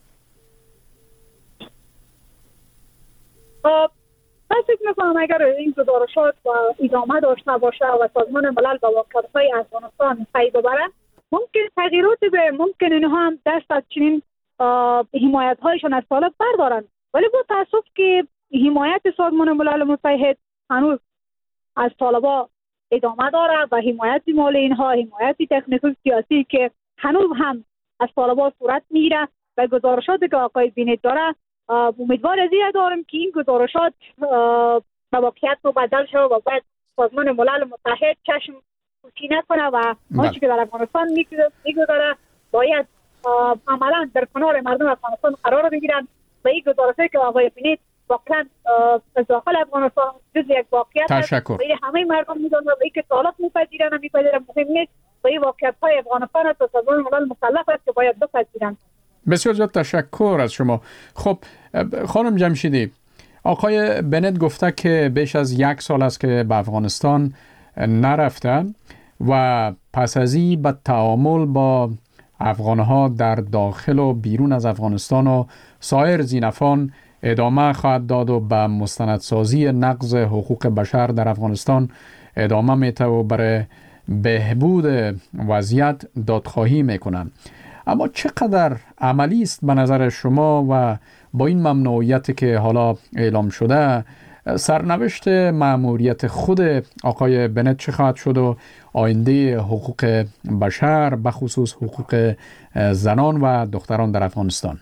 S8: من فکر می‌کنم اگر این گزارشات و ادامه داشته باشه و سازمان ملل با واقعیت‌های افغانستان پی ببره، ممکن تغییرات ممکن اینها هم دست از چنین حمایت‌هایشان از طالب بردارن، ولی با تأسف که حمایت سازمان ملل متحد هنوز از طالبا ادامه داره و حمایت مالی اینها، حمایت تکنیکی سیاسی که هنوز هم از طالبا صورت میگیره و گزارشاتی که آقای بنت داره، امیدوار از این دارم که این گزارشات به واقعیت مبدل شود و بعد سازمان ملل متحد چشم پوشی نکنه و آنچه که در افغانستان میگذره باید عملا در کنار مردم افغانستان قرار بگیرن و این گزارشاتی که آقای بنت واقعا از داخل افغانستان جز یک واقعیت است و همه مردم میدونن و اینکه طالب میپذیرن و میپذیرن مهم نیست و این واقعیت‌های افغانستان است و سازمان ملل مکلف است که باید بپذیرن.
S4: بسیار زیاد تشکر از شما. خب خانم جمشیدی، آقای بنت گفته که بیش از 1 سال است که به افغانستان نرفته و پس از این به تعامل با افغانها در داخل و بیرون از افغانستان و سایر زینفان ادامه خواهد داد و به مستندسازی نقض حقوق بشر در افغانستان ادامه میده و برای بهبود وضعیت دادخواهی میکنند. اما چقدر عملی است به نظر شما و با این ممنوعیتی که حالا اعلام شده سرنوشت مأموریت خود آقای بنت چه خواهد شد و آینده حقوق بشر به خصوص حقوق زنان و دختران در افغانستان؟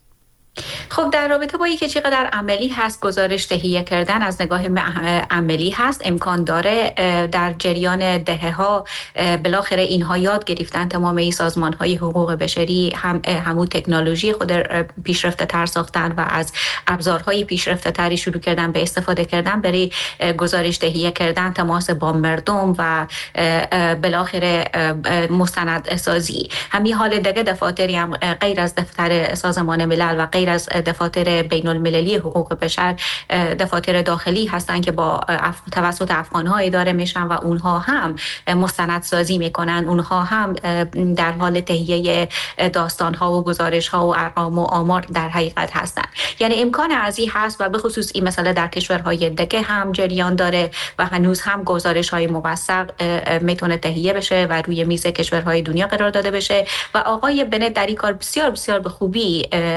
S7: خب در رابطه با اینکه چقدر عملی هست گزارش تهیه کردن از نگاه عملی هست، امکان داره در جریان دهه‌ها بالاخره اینها یاد گرفتن تمام این سازمان‌های حقوق بشری همون تکنولوژی خود پیشرفته تر ساختن و از ابزارهای پیشرفته تری شروع کردن به استفاده کردن برای گزارش تهیه کردن، تماس با مردم و بالاخره مستند سازی. همین حال دیگه دفاتری هم غیر از دفتر سازمان ملل و غیر از دفاتر بین المللی حقوق بشر دفاتر داخلی هستند که با توسط افغان‌ها اداره میشن و اونها هم مستندسازی میکنن، اونها هم در حال تهیه داستان‌ها و گزارش‌ها و ارقام و آمار در حقیقت هستند. یعنی امکان ازی هست و به خصوص این مسئله در کشورهای دیگه هم جریان داره و هنوز هم گزارش‌های موثق میتونه تهیه بشه و روی میز کشورهای دنیا قرار داده بشه و آقای بنت در این کار بسیار بسیار به خوبی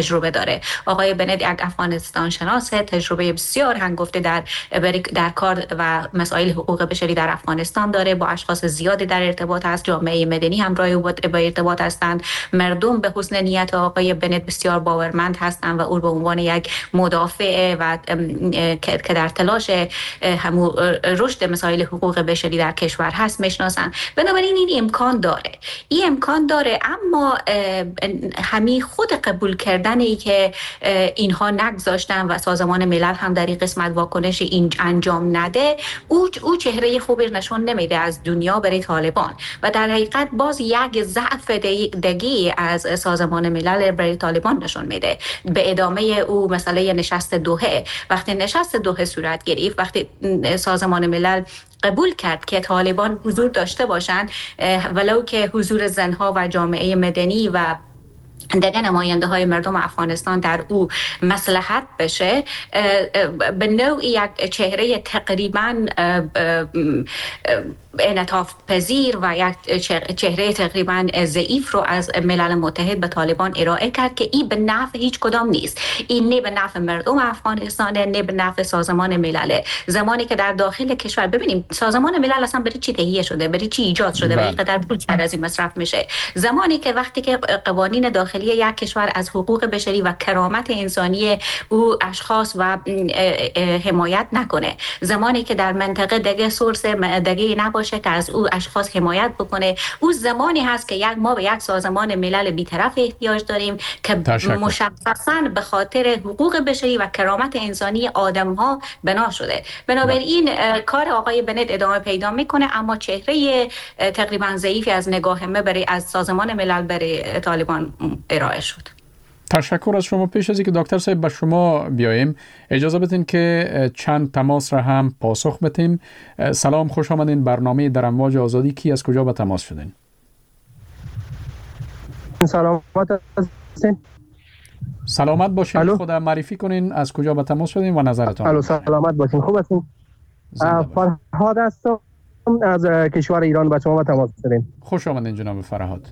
S7: تجربه داره. آقای بنت یک افغانستان شناسه، تجربه بسیار هنگفته در کار و مسائل حقوق بشری در افغانستان داره، با اشخاص زیادی در ارتباط است، جامعه مدنی همراه او با ارتباط هستند، مردم به حسن نیت آقای بنت بسیار باورمند هستند و او به عنوان یک مدافع و که در تلاش رشد مسائل حقوق بشری در کشور هست میشناسن. بنابراین این امکان داره، اما همین خود قبول کردنی که اینها نگذاشتن و سازمان ملل هم در این قسمت واکنش این انجام نده، او چهره خوبی نشون نمیده از دنیا برای طالبان و در حقیقت باز یک ضعف دگی از سازمان ملل برای طالبان نشون میده. به ادامه او مسئله نشست دوحه، وقتی نشست دوحه صورت گرفت، وقتی سازمان ملل قبول کرد که طالبان حضور داشته باشند، ولو که حضور زنها و جامعه مدنی و دیگر نماینده های مردم افغانستان در او مصلحت بشه، به نوعی یک چهره تقریباً انعطاف پذیر و یک چهره تقریباً ضعیف رو از ملل متحد به طالبان ارائه کرد که این به نفع هیچ کدام نیست. این نه به نفع مردم افغانستان، نه به نفع سازمان ملل. زمانی که در داخل کشور ببینیم سازمان ملل اصلا برای چی تهیه شده، برای چی ایجاد شده و اینقدر پول از این مصرف میشه، زمانی که وقتی که قوانین داخلی یک کشور از حقوق بشری و کرامت انسانی او اشخاص و حمایت نکنه، زمانی که در منطقه دیگه سورس دیگه نباشه که از او اشخاص حمایت بکنه، او زمانی هست که ما به یک سازمان ملل بی‌طرف احتیاج داریم که مشخصاً به خاطر حقوق بشری و کرامت انسانی آدم‌ها بنا شده. بنابراین کار آقای بنت ادامه پیدا میکنه، اما چهره تقریباً ضعیفی از نگاه ما برای از سازمان ملل برای طالبان ارائه شد.
S4: تشکر از شما. پیش از اینکه دکتر صاحب به شما بیاییم، اجازه بدین که چند تماس را هم پاسخ بدیم. سلام، خوش آمدین. برنامه در امواج آزادی. کی از کجا به تماس شدین؟ سلامت باشین. خدا معرفی کنین از کجا به تماس شدین و نظرتان.
S9: سلامت باشین. خوب هستین؟ فرهاد هستم از کشور ایران به شما تماس شدیم.
S4: خوش آمدین جناب فرهاد.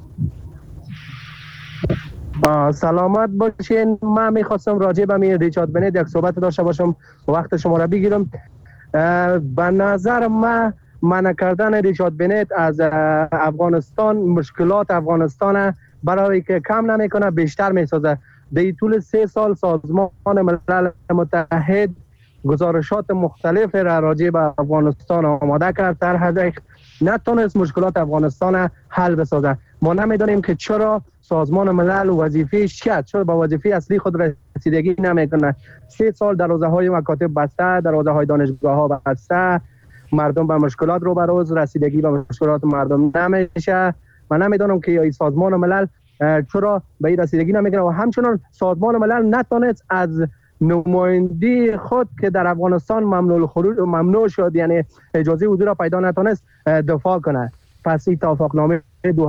S9: سلامت باشین. من میخواستم راجع به ریچارد بنت یک صحبت داشته باشم، وقت شما را بگیرم. به نظر من منع کردن ریچارد بنت از افغانستان مشکلات افغانستان برای که کم نمیکنه بیشتر میسازه. در طول 3 سال سازمان ملل متحد گزارشات مختلف را راجع به افغانستان آماده کرد، در حد نتونست مشکلات افغانستان حل بسازه. ما نمیدونیم که چرا سازمان ملل وظیفه‌اش چرا به وظیفه اصلی خود رسیدگی نمیکنه. 3 سال دروازه‌های مکاتب بسته، دروازه‌های دانشگاه‌ها بسته، مردم به مشکلات روبروز، رسیدگی به مشکلات مردم نمیشه. من نمیدونم که این سازمان ملل چرا به این رسیدگی نمیکنه و همچنان سازمان ملل نتونست از نمایندگی خود که در افغانستان ممنوع شد، یعنی اجازه حضور را پیدا نتونست، دفاع کنه. پس این توافقنامه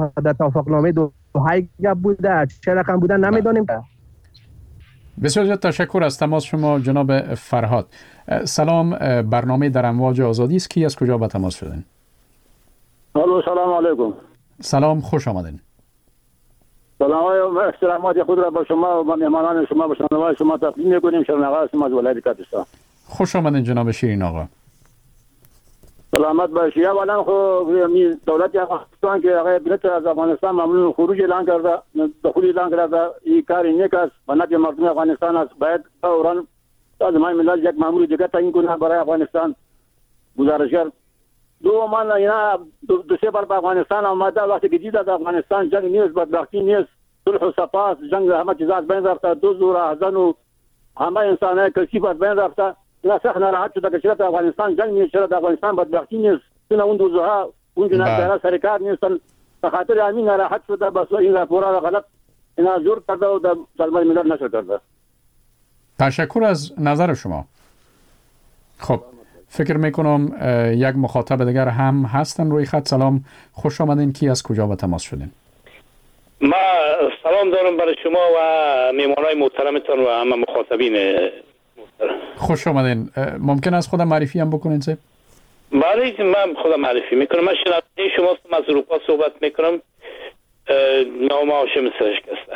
S9: دوحه بوده، چه رقم بوده نمیدونیم.
S4: بسیار زیاد تشکر از تماس شما جناب فرهاد. سلام، برنامه در امواج آزادی است. کی از کجا به تماس شدین؟
S10: سلام علیکم.
S4: سلام، خوش آمدین.
S10: سلام و احترامات خود را با شما و مهمانان شما و شنوندگان شما تقدیم می‌کنیم. شیرین آقا هستم از ولایت کردستان.
S4: خوش آمدین جناب شیرین آقا.
S10: سلامت باشید. اولا خب دولت افغانستان که آقای بنت از افغانستان ممنوع خروج اعلان کرده، دخول اعلان کرده، این کار نیک است و نفع مردم افغانستان است. باید فوراً سازمان ملل یک مأمور دیگر تعیین کنه برای افغانستان. گزارشگر دوما اینا 2-3 بار به افغانستان آمده، وقتی که دید از افغانستان جنگ نیست، بدبختی نیست، صلح و صفا، جنگ همه چیز از بین رفته، دزد و راهزن و همه انسانای کثیف از بین رفته. اینا سخت ناراحت شده که چرا افغانستان جنگ نیست، چرا افغانستان بدبختی نیست، چرا اون دوزها اون جنایتکارا سرکار نیستن. به خاطر همین ناراحت شده، بس این راپورا غلط اینا زور کرده و در سازمان ملل نشر کرده.
S4: تشکر از نظر شما. خب فکر میکنم یک مخاطب دیگر هم هستن روی خط. سلام، خوش آمدین. کی از کجا به تماس شدین؟
S11: ما سلام دارم برای شما و میهمانای محترمتان و همه مخاطبین محترم.
S4: خوش آمدین. ممکن است خودم معرفی هم بکنین صاحب؟
S11: بله، من خودم معرفی میکنم. من شنونده شماستم، از اروپا صحبت میکنم. نام هاشم سرشکسته.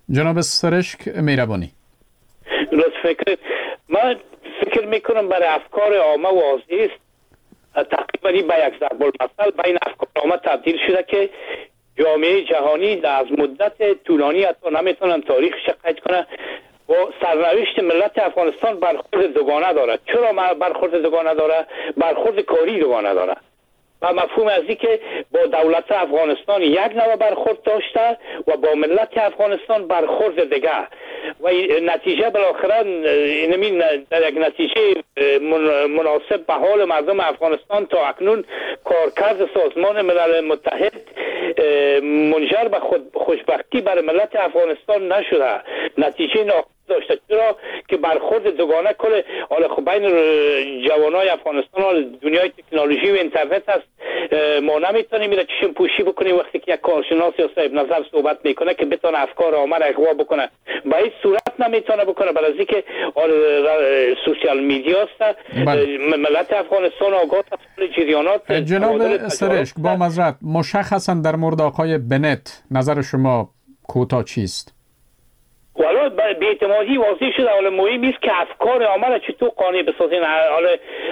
S4: جناب سرشک مهربانی.
S11: درست فکر من فکر میکنم برای افکار عامه واضح است، تقریبا به یک ضرب المثل بین افکار عامه تبدیل شده که جامعه جهانی از مدت طولانی حتی نمیتونن تاریخش قید کنه و سرنوشت ملت افغانستان برخورد دوگانه داره. چرا برخورد دوگانه داره؟ برخورد کاری دوگانه داره و مفهوم از این که با دولت افغانستان یک نوع برخورد داشته و با ملت افغانستان برخورد دیگه و نتیجه بالاخره در یک نتیجه مناسب به حال مردم افغانستان تا اکنون کارکرد سازمان ملل متحد منجر به خوشبختی برای ملت افغانستان نشده، نتیجه داشته. چرا که برخورد دوگانه کل حالا خب بین جوانای افغانستان و دنیای تکنولوژی و اینترنت است. ما نمیتونیم میره چشم پوشی بکنیم وقتی که یک کارشناس یا صاحب نظر صحبت میکنه که بتونه افکار عامه را اغوا بکنه، به هیچ صورت نمیتونه بکنه. برای اینکه سوشال میدیا است ملت افغانستان آگاه از جریانات.
S4: جناب سرشک با معذرت مشخصا در مورد آقای بنت نظر شما کوتاه چیست؟
S11: حالا به اعتمادی واضح شده. حالا مهم است که افکار عامه را چطور قانع بسازین. حالا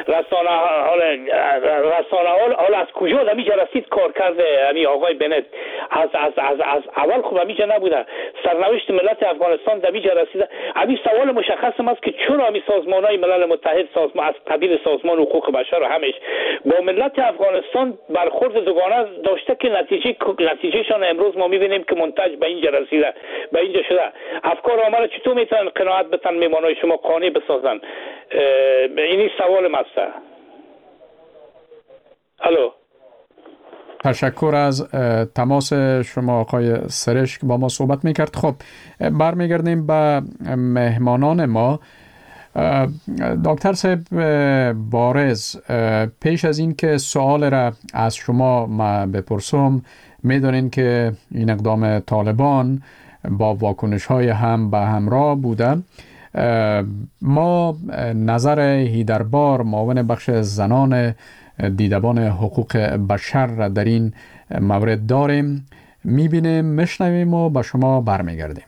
S11: رسانه حالا از کجا دمیجا رسید کار کرده همین آقای بنت؟ از اول خب همیجا نبوده. سرنوشت ملت افغانستان دمیجا رسیده. همین سوال مشخص است که چرا همین سازمان‌های ملل متحد از قبیل سازمان حقوق بشر و همش با ملت افغانستان برخورد دوگانه داشته که نتیجهشان امروز ما می‌بینیم که منتج به اینجا رسیده، به اینجا شده. افکار عامه را چطور میتونن قناعت بتن میمانای شما قانع بسازن؟ اینی سوال ماست. الو.
S4: تشکر از تماس شما آقای سرشک با ما صحبت میکرد. خب برمیگردیم به مهمانان ما. دکتر صاحب بارز، پیش از این که سوال را از شما بپرسم، میدونین که این اقدام طالبان با واکنش‌های هم به همراه بوده. ما نظر هیدربار معاون بخش زنان دیدبان حقوق بشر را در این مورد داریم، میبینیم، میشنویم و به شما برمیگردیم.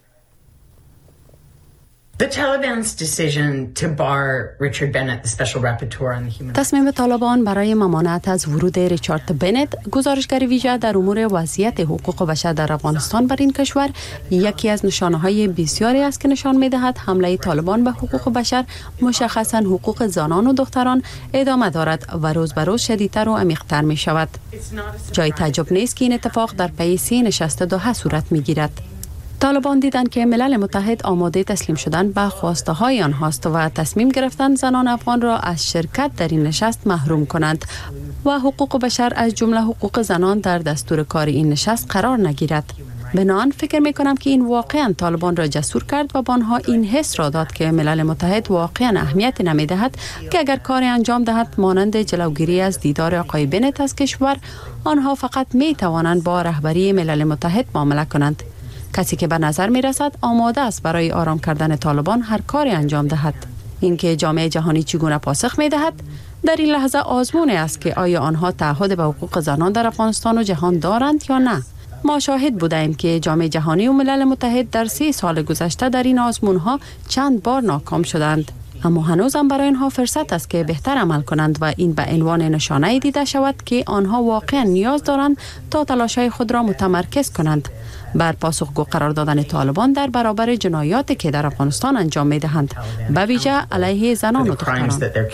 S12: تصمیم طالبان برای ممانعت از ورود ریچارد بنت، گزارشگر ویژه در امور وضعیت حقوق بشر در افغانستان بر این کشور، یکی از نشانه‌های بسیاری است که نشان می‌دهد حمله طالبان به حقوق بشر، مشخصاً حقوق زنان و دختران، ادامه دارد و روز به روز شدیدتر و عمیق‌تر می‌شود. جای تعجب نیست که این اتفاق در پی 30 نشست دوحه صورت می‌گیرد. طالبان دیدند که ملل متحد آماده تسلیم شدن به خواسته های آنهاست و تصمیم گرفتند زنان افغان را از شرکت در این نشست محروم کنند و حقوق بشر از جمله حقوق زنان در دستور کار این نشست قرار نگیرد. بنابراین فکر می کنم که این واقعا طالبان را جسور کرد و با آنها این حس را داد که ملل متحد واقعا اهمیت نمی دهد که اگر کاری انجام دهد مانند جلوگیری از دیدار آقای بنت از کشور، آنها فقط می توانند با رهبری ملل متحد معامله کنند. کسی که به نظر می رسد آماده است برای آرام کردن طالبان هر کاری انجام دهد. اینکه جامعه جهانی چگونه پاسخ می دهد در این لحظه آزمون است که آیا آنها تعهد به حقوق زنان در افغانستان و جهان دارند یا نه. ما شاهد بودیم که جامعه جهانی و ملل متحد در 3 سال گذشته در این آزمون ها چند بار ناکام شدند، اما هنوزم برای آنها فرصت است که بهتر عمل کنند و این به عنوان نشانه دیده شود که آنها واقعا نیاز دارند تا تلاش‌های خود را متمرکز کنند بر پاسخگو قرار دادن طالبان در برابر جنایاتی که در افغانستان انجام می‌دهند، به ویژه علیه زنان و دختران.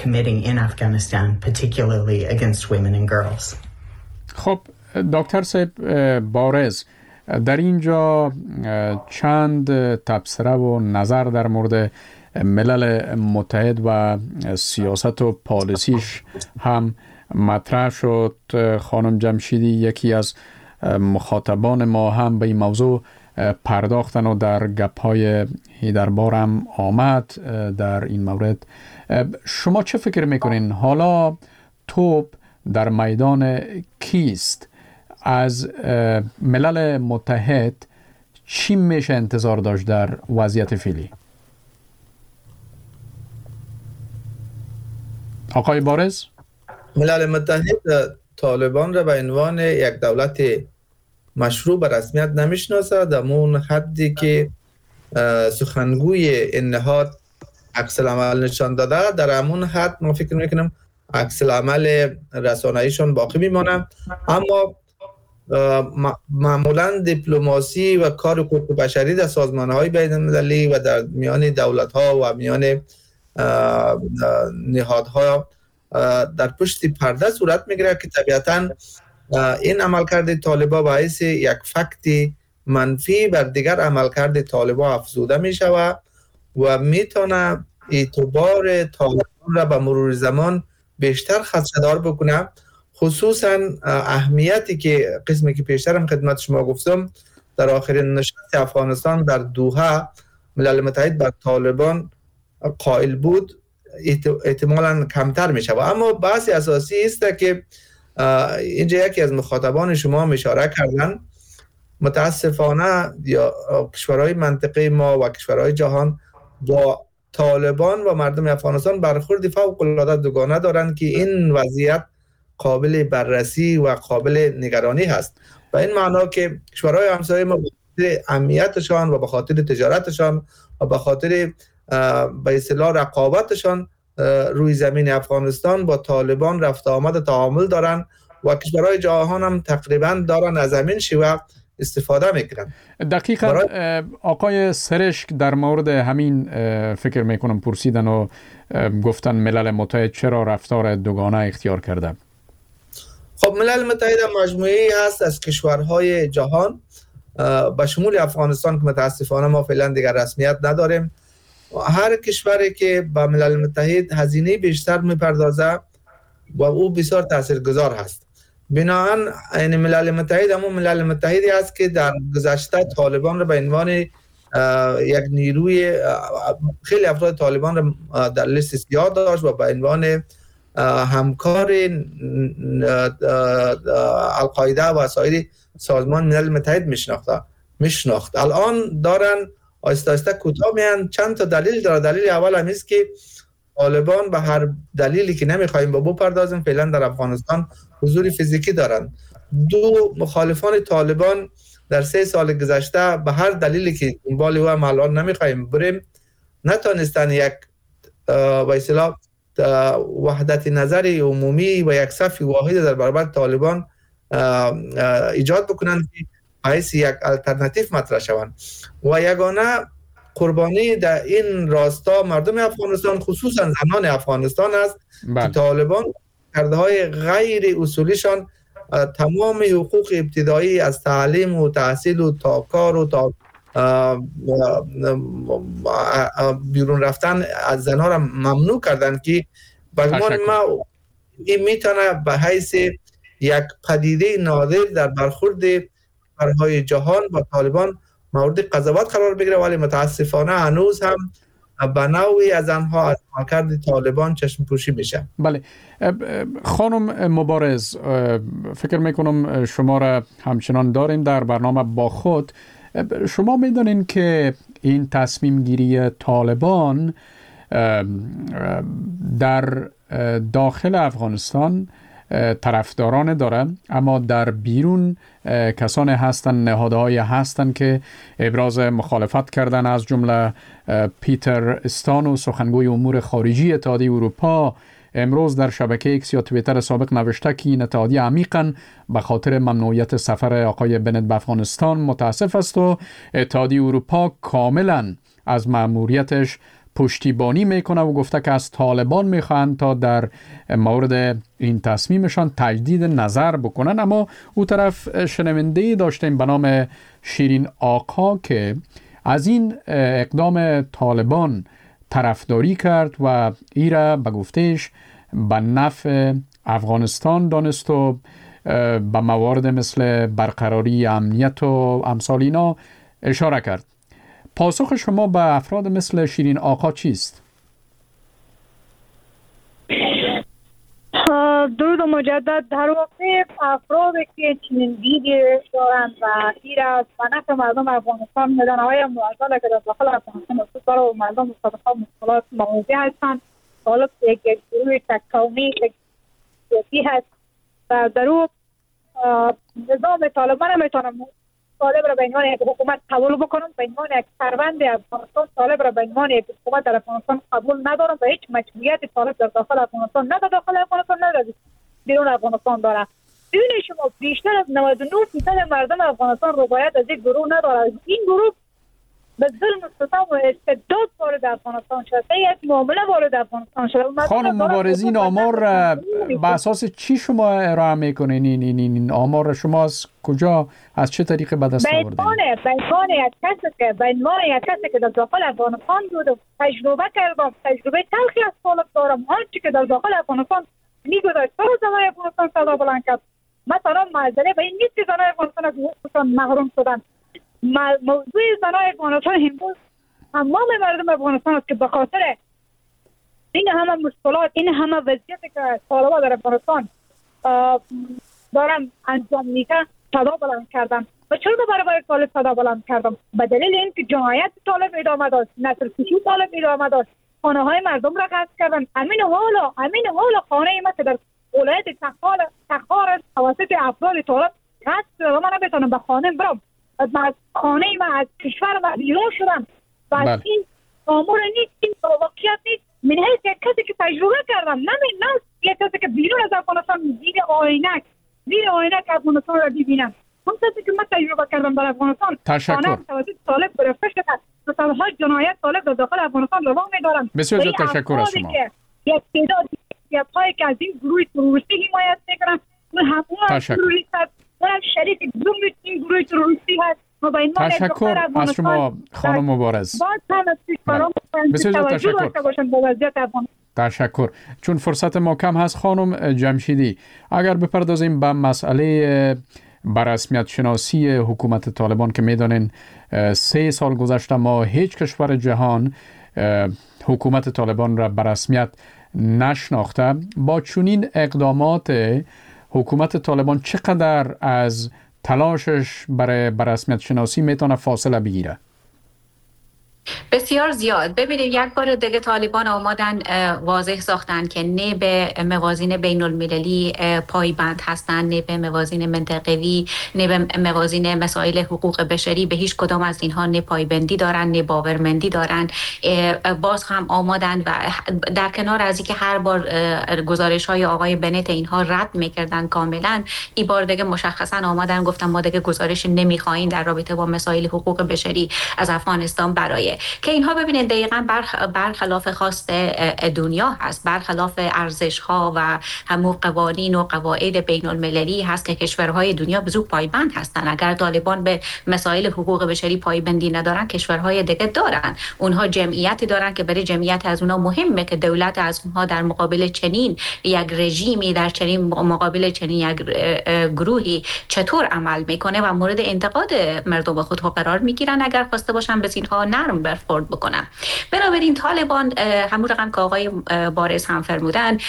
S4: خب دکتر صاحب بارز، در اینجا چند تبصره و نظر در مورد ملل متحد و سیاست و پالیسیش هم مطرح شد. خانم جمشیدی یکی از مخاطبان ما هم به این موضوع پرداختن و در گپ‌های هیدربار هم آمد در این مورد. شما چه فکر میکنین؟ حالا توپ در میدان کیست؟ از ملل متحد چی میشه انتظار داشت در وضعیت فعلی؟ آقای بارز؟
S6: ملل متحد طالبان را به عنوان یک دولت مشروع به رسمیت نمیشناسه. در اون حدی که سخنگوی این نهاد عکس العمل نشان داده، در همون حد ما فکر میکنم عکس العمل رسانه‌ایشان باقی میمانه. اما معمولا دیپلماسی و کار حقوق بشری در سازمان‌های بین‌المللی و در میان دولت‌ها و میان نهادها در پشت پرده صورت میگیره که طبیعتاً این عملکرد طالبان باعث یک فکت منفی بر دیگر عملکرد طالبان افزوده می شود و میتونه اعتبار طالبان را به مرور زمان بیشتر خدشه‌دار بکنه، خصوصا اهمیتی که قسمی که پیشترم خدمت شما گفتم در آخرین نشست افغانستان در دوحه ملل متحد بر طالبان قائل بود احتمالاً کمتر می شود. اما بحث اساسی است که اینجا یکی از مخاطبان شما اشاره کردن، متاسفانه یا کشورهای منطقه ما و کشورهای جهان با طالبان و مردم افغانستان برخورد فوق العاده دوگانه دارند که این وضعیت قابل بررسی و قابل نگرانی هست. و این معنا که کشورهای همسایه ما به خاطر امنیتشان و به خاطر تجارتشان و به خاطر به اصطلاح رقابتشان روی زمین افغانستان با طالبان رفت آمد تعامل دارن و کشورهای جهان هم تقریبا دارن از همین شیوه استفاده میکنن.
S4: دقیقاً آقای سرشک در مورد همین فکر میکنم پرسیدن و گفتن ملل متحد چرا رفتار دوگانه اختیار کرده؟
S6: خب ملل متحد مجموعه‌ای هست از کشورهای جهان به شمول افغانستان که متاسفانه ما فعلا دیگر رسمیت نداریم. هر کشوری که با ملل متحد هزینه بیشتر میپردازه و او بسیار تاثیرگذار هست. بنابراین این ملل متحد همون ملل متحدی است که در گذشته طالبان را به عنوان یک نیروی، خیلی افراد طالبان را در لیست سیاه داشت و به عنوان همکار القاعده و سایر سازمان ملل متحد میشناخت. الان دارن آهسته آهسته کوتاه میان. چند تا دلیل داره. دلیل اول هم است که طالبان به هر دلیلی که نمیخوایم با بپردازیم فعلا در افغانستان حضور فیزیکی دارن. دو، مخالفان طالبان در 3 سال گذشته به هر دلیلی که دنبال او هم الان نمیخوایم بریم نتونستن یک به اصطلاح وحدت نظر عمومی و یک صف واحد در برابر طالبان ایجاد بکنن که باعث یک الटरनेटिव مطرح شوند و یگانه قربانی در این راستا مردم افغانستان خصوصا زنان افغانستان است که طالبان کردهای غیر اصولیشان تمام حقوق ابتدایی از تعلیم و تحصیل و تا کار و تا بیرون رفتن از زنها را ممنوع کردن که بگمان ما این میتونه به حیث یک پدیده نادر در برخورد کشورهای جهان با طالبان مورد قضاوت قرار بگیره، ولی متاسفانه هنوز هم به نوعی از آنها از عملکرد طالبان چشم پوشی میشه.
S4: بله خانم مبارز، فکر میکنم شما را همچنان داریم در برنامه با خود. شما میدونین که این تصمیم گیری طالبان در داخل افغانستان طرفداران داره، اما در بیرون کسانی هستند، نهادهای هستند که ابراز مخالفت کردن، از جمله پیتر استانو سخنگوی امور خارجی اتحادیه اروپا امروز در شبکه ایکس یا توییتر سابق نوشته که این اتحادیه عمیقاً به خاطر ممنوعیت سفر آقای بنت به افغانستان متاسف است و اتحادیه اروپا کاملاً از مأموریتش پشتیبانی میکنه و گفته که از طالبان میخواهند تا در مورد این تصمیمشان تجدید نظر بکنن. اما او طرف شنونده‌ای داشتیم به نام شیرین آقا که از این اقدام طالبان طرفداری کرد و ای را به گفتش به نفع افغانستان دانست و به موارد مثل برقراری امنیت و امثال اینا اشاره کرد. پاسخ شما به افراد مثل شیرین آقا چیست؟
S8: درود مجدد. در واقع افرادی که چنین دیدی دارند و این از نفع مردم افغانستان مدنهای معضل که در داخل افغانستان وجود داره و مردم مصادفه مشکلات مواجه هستند، حالا یک گروه تک قومی سیاسی هست و در او نظام طالبان نمیتونم طالب را به عنوان یک حکومت قبول بکنم، به عنوان یک فروند افغانستان طالب را به عنوان یک حکومت در افغانستان قبول ندارم و هیچ مشروعیت طالب در داخل افغانستان نه در داخل افغانستان نه در بیرون افغانستان داره. ببینید شما بیشتر از 99% مردم افغانستان رضایت از یک گروه نداره. این گروه به ظلم و ستم و استبداد وارد افغانستان شده، یک معامله وارد افغانستان شده.
S4: خانم مبارزین آمار به اساس چی شما ارائه میکنین؟ این آمار شما از کجا از چه طریقه به دست آوردین؟
S8: به عنوان یک کسی که در داخل افغانستان بودم، تجربه کردم، تجربه تلخی از طالب دارم. آنچه که در داخل افغانستان میگذشت تا زنای افغانستان صدا بلند کرد. مثلا معذره به این نیست که زنای افغانستان از حقوقشان محروم شدن. موضوع زنای افغانستان امروز تمام مردم افغانستان است که به خاطر این همه مشکلات، این همه وضعیتی که طالبان در افغانستان دارم انجام میده صدا بلند کردن. و چرا برای طالب صدا بلند کردم؟ به دلیل اینکه جنایت طالب ادامه داشت، نسل کشی طالب ادامه داشت، خانه های مردم را غصب کردن. امین حالا خانه ما که در ولایت تخار توسط افراد طالب غصب شده و من نمیتونم به خانه برم. از خانه من از کشور من بیرون شدم و از این امور نیست، این واقعیت نیست. من حیث یک کسی که تجربه کردم، نه یک کسی که بیرون از افغانستان زیر آینک افغانستان را ببینم. اون کسی که من تجربه کردم در افغانستان
S4: خانه
S8: توسط طالب گرفته شده و سالها جنایت طالب در داخل افغانستان روان می‌دارن.
S4: بسیار زیاد تشکر از شما.
S8: یک تعداد پای که از این گروه تروریستی حمایت می‌کنن، اون همون تروریست هست، اونم شریک این گروه تروریستی هست.
S4: تشکر از شما خانم مبارز. بسیار تشکر. تشکر. چون فرصت ما کم هست خانم جمشیدی، اگر بپردازیم به مسئله بررسمیت شناسی حکومت طالبان که میدانین 3 سال گذشته ما هیچ کشور جهان حکومت طالبان را بررسمیت نشناخته، با چنین اقدامات حکومت طالبان چقدر از تلاشش برای رسمیت شناسی میتونه فاصله بگیره؟
S7: بسیار زیاد. ببینید یک بار دیگه طالبان آمدن واضح ساختن که نه به موازین بین المللی پایبند هستند، نه به موازین منطقوی، نه به موازین مسائل حقوق بشری، به هیچ کدام از اینها نه پایبندی دارن نه باورمندی دارن. باز هم آمدن و در کنار از اینکه هر بار گزارش های آقای بنت اینها رد میکردن کاملا، این بار دیگه مشخصا آمدن گفتن ما دیگه گزارش نمیخوایم در رابطه با مسائل حقوق بشری از افغانستان برای که اینها ببینید دقیقاً برخلاف خواست دنیا هست، برخلاف ارزش ها و همون قوانین و قواعد بین المللی هست که کشورهای دنیا به زور پایبند هستند. اگر طالبان به مسائل حقوق بشری پایبندی ندارن، کشورهای دیگه دارن. اونها جمعیتی دارن که برای جمعیت از اونها مهمه که دولت از اونها در مقابل چنین یک رژیمی، در چنین مقابل چنین یک گروهی چطور عمل میکنه و مورد انتقاد مردم خود قرار میگیرن اگر خواسته باشن به اینها نرم برخورد بکنن. بنابراین طالبان همون رقم که آقای بارز هم فرمودن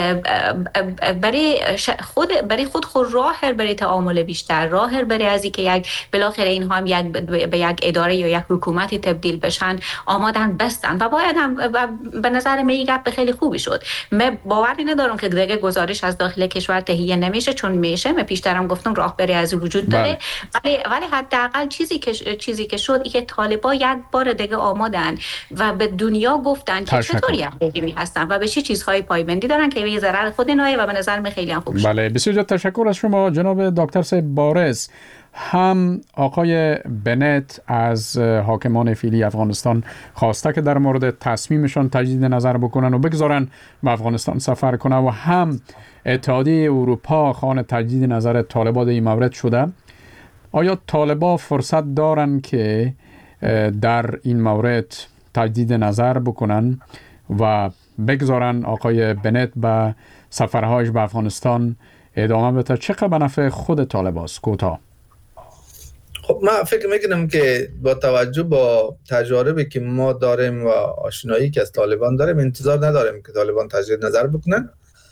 S7: برای خود راه برای تعامل بیشتر، راه برای از اینکه یک بالاخره اینها هم به یک اداره یا یک حکومتی تبدیل بشن آمادن بستن و باید هم به نظر من یک گپ خیلی خوبی شد. من باوری ندارم که دیگه گزارش از داخل کشور تهیه نمیشه، چون میشه. من پیشترم گفتم راه برای از وجود داره، ولی حداقل چیزی که شد که طالبان یک بار دیگه آمادن و به دنیا گفتن که چطور یک رژیمی هستن و به چه چیزهای پایبندی دارن که به ضرر خود اینه و به نظر من خیلی هم خوب شد.
S4: بله، بسیار تشکر از شما جناب دکتر صاحب بارز. هم آقای بنت از حاکمان فعلی افغانستان خواسته که در مورد تصمیمشان تجدید نظر بکنن و بگذارن به افغانستان سفر کنه و هم اتحادیه اروپا خواهان تجدید نظر طالبان این مورد شده. آیا طالبان فرصت دارن که در این مورد تجدید نظر بکنن و بگذارن آقای بنت به سفرهایش به افغانستان ادامه بده؟ چقدر به نفع خود طالبان است؟ کوتاه.
S6: خب من فکر میکنم که با توجه با تجاربی که ما داریم و آشنایی که از طالبان داریم انتظار نداریم که طالبان تجدید نظر بکنن،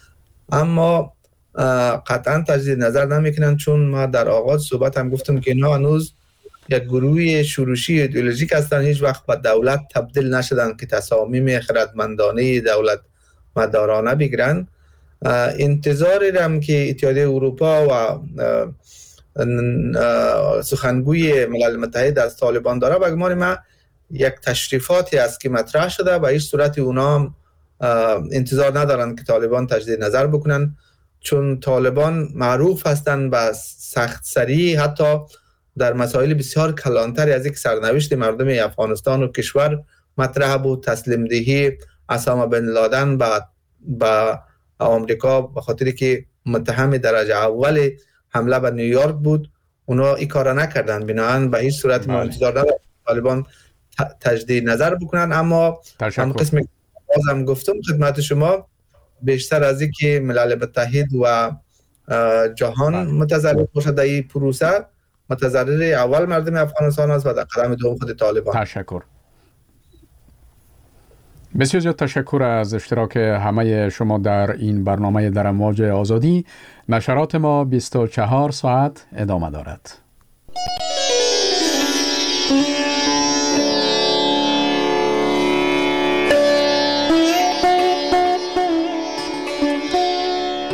S6: اما قطعا تجدید نظر نمیکنن، چون ما در آغاز صحبت هم گفتم که اینا هنوز یک گروه شورشی ایدئولوژیک هستن، هیچ وقت به دولت تبدیل نشدن که تصامیم خردمندانه دولت مدارانه بگیرن. انتظاری رم که اتحادیه اروپا و سخنگوی ملل متحد از طالبان داره، به گمان من یک تشریفاتی است که مطرح شده. به هیچ صورت اونا انتظار ندارن که طالبان تجدید نظر بکنن، چون طالبان معروف هستند به سخت سری، حتی در مسائل بسیار کلانتری از یک سرنوشت مردم افغانستان و کشور مطرح بود، تسلیم دهی اسامه بن لادن به آمریکا به خاطری که متهم درجه اول حمله به نیویورک بود. اونا این کارا نکردن، بنابراین به هیچ صورت ما انتظار نداریم طالبان تجدید نظر بکنن. اما هم قسمی بازم گفتم خدمت شما، بیشتر از اینکه ملل متحد و جهان متضرر باشد در این پروسه، متضرر اول مردم افغانستان است و در قدم دوم خود طالبان.
S4: تشکر. بسیار زیاد تشکر از اشتراک همه شما در این برنامه در امواج آزادی. نشرات ما 24 ساعت ادامه دارد.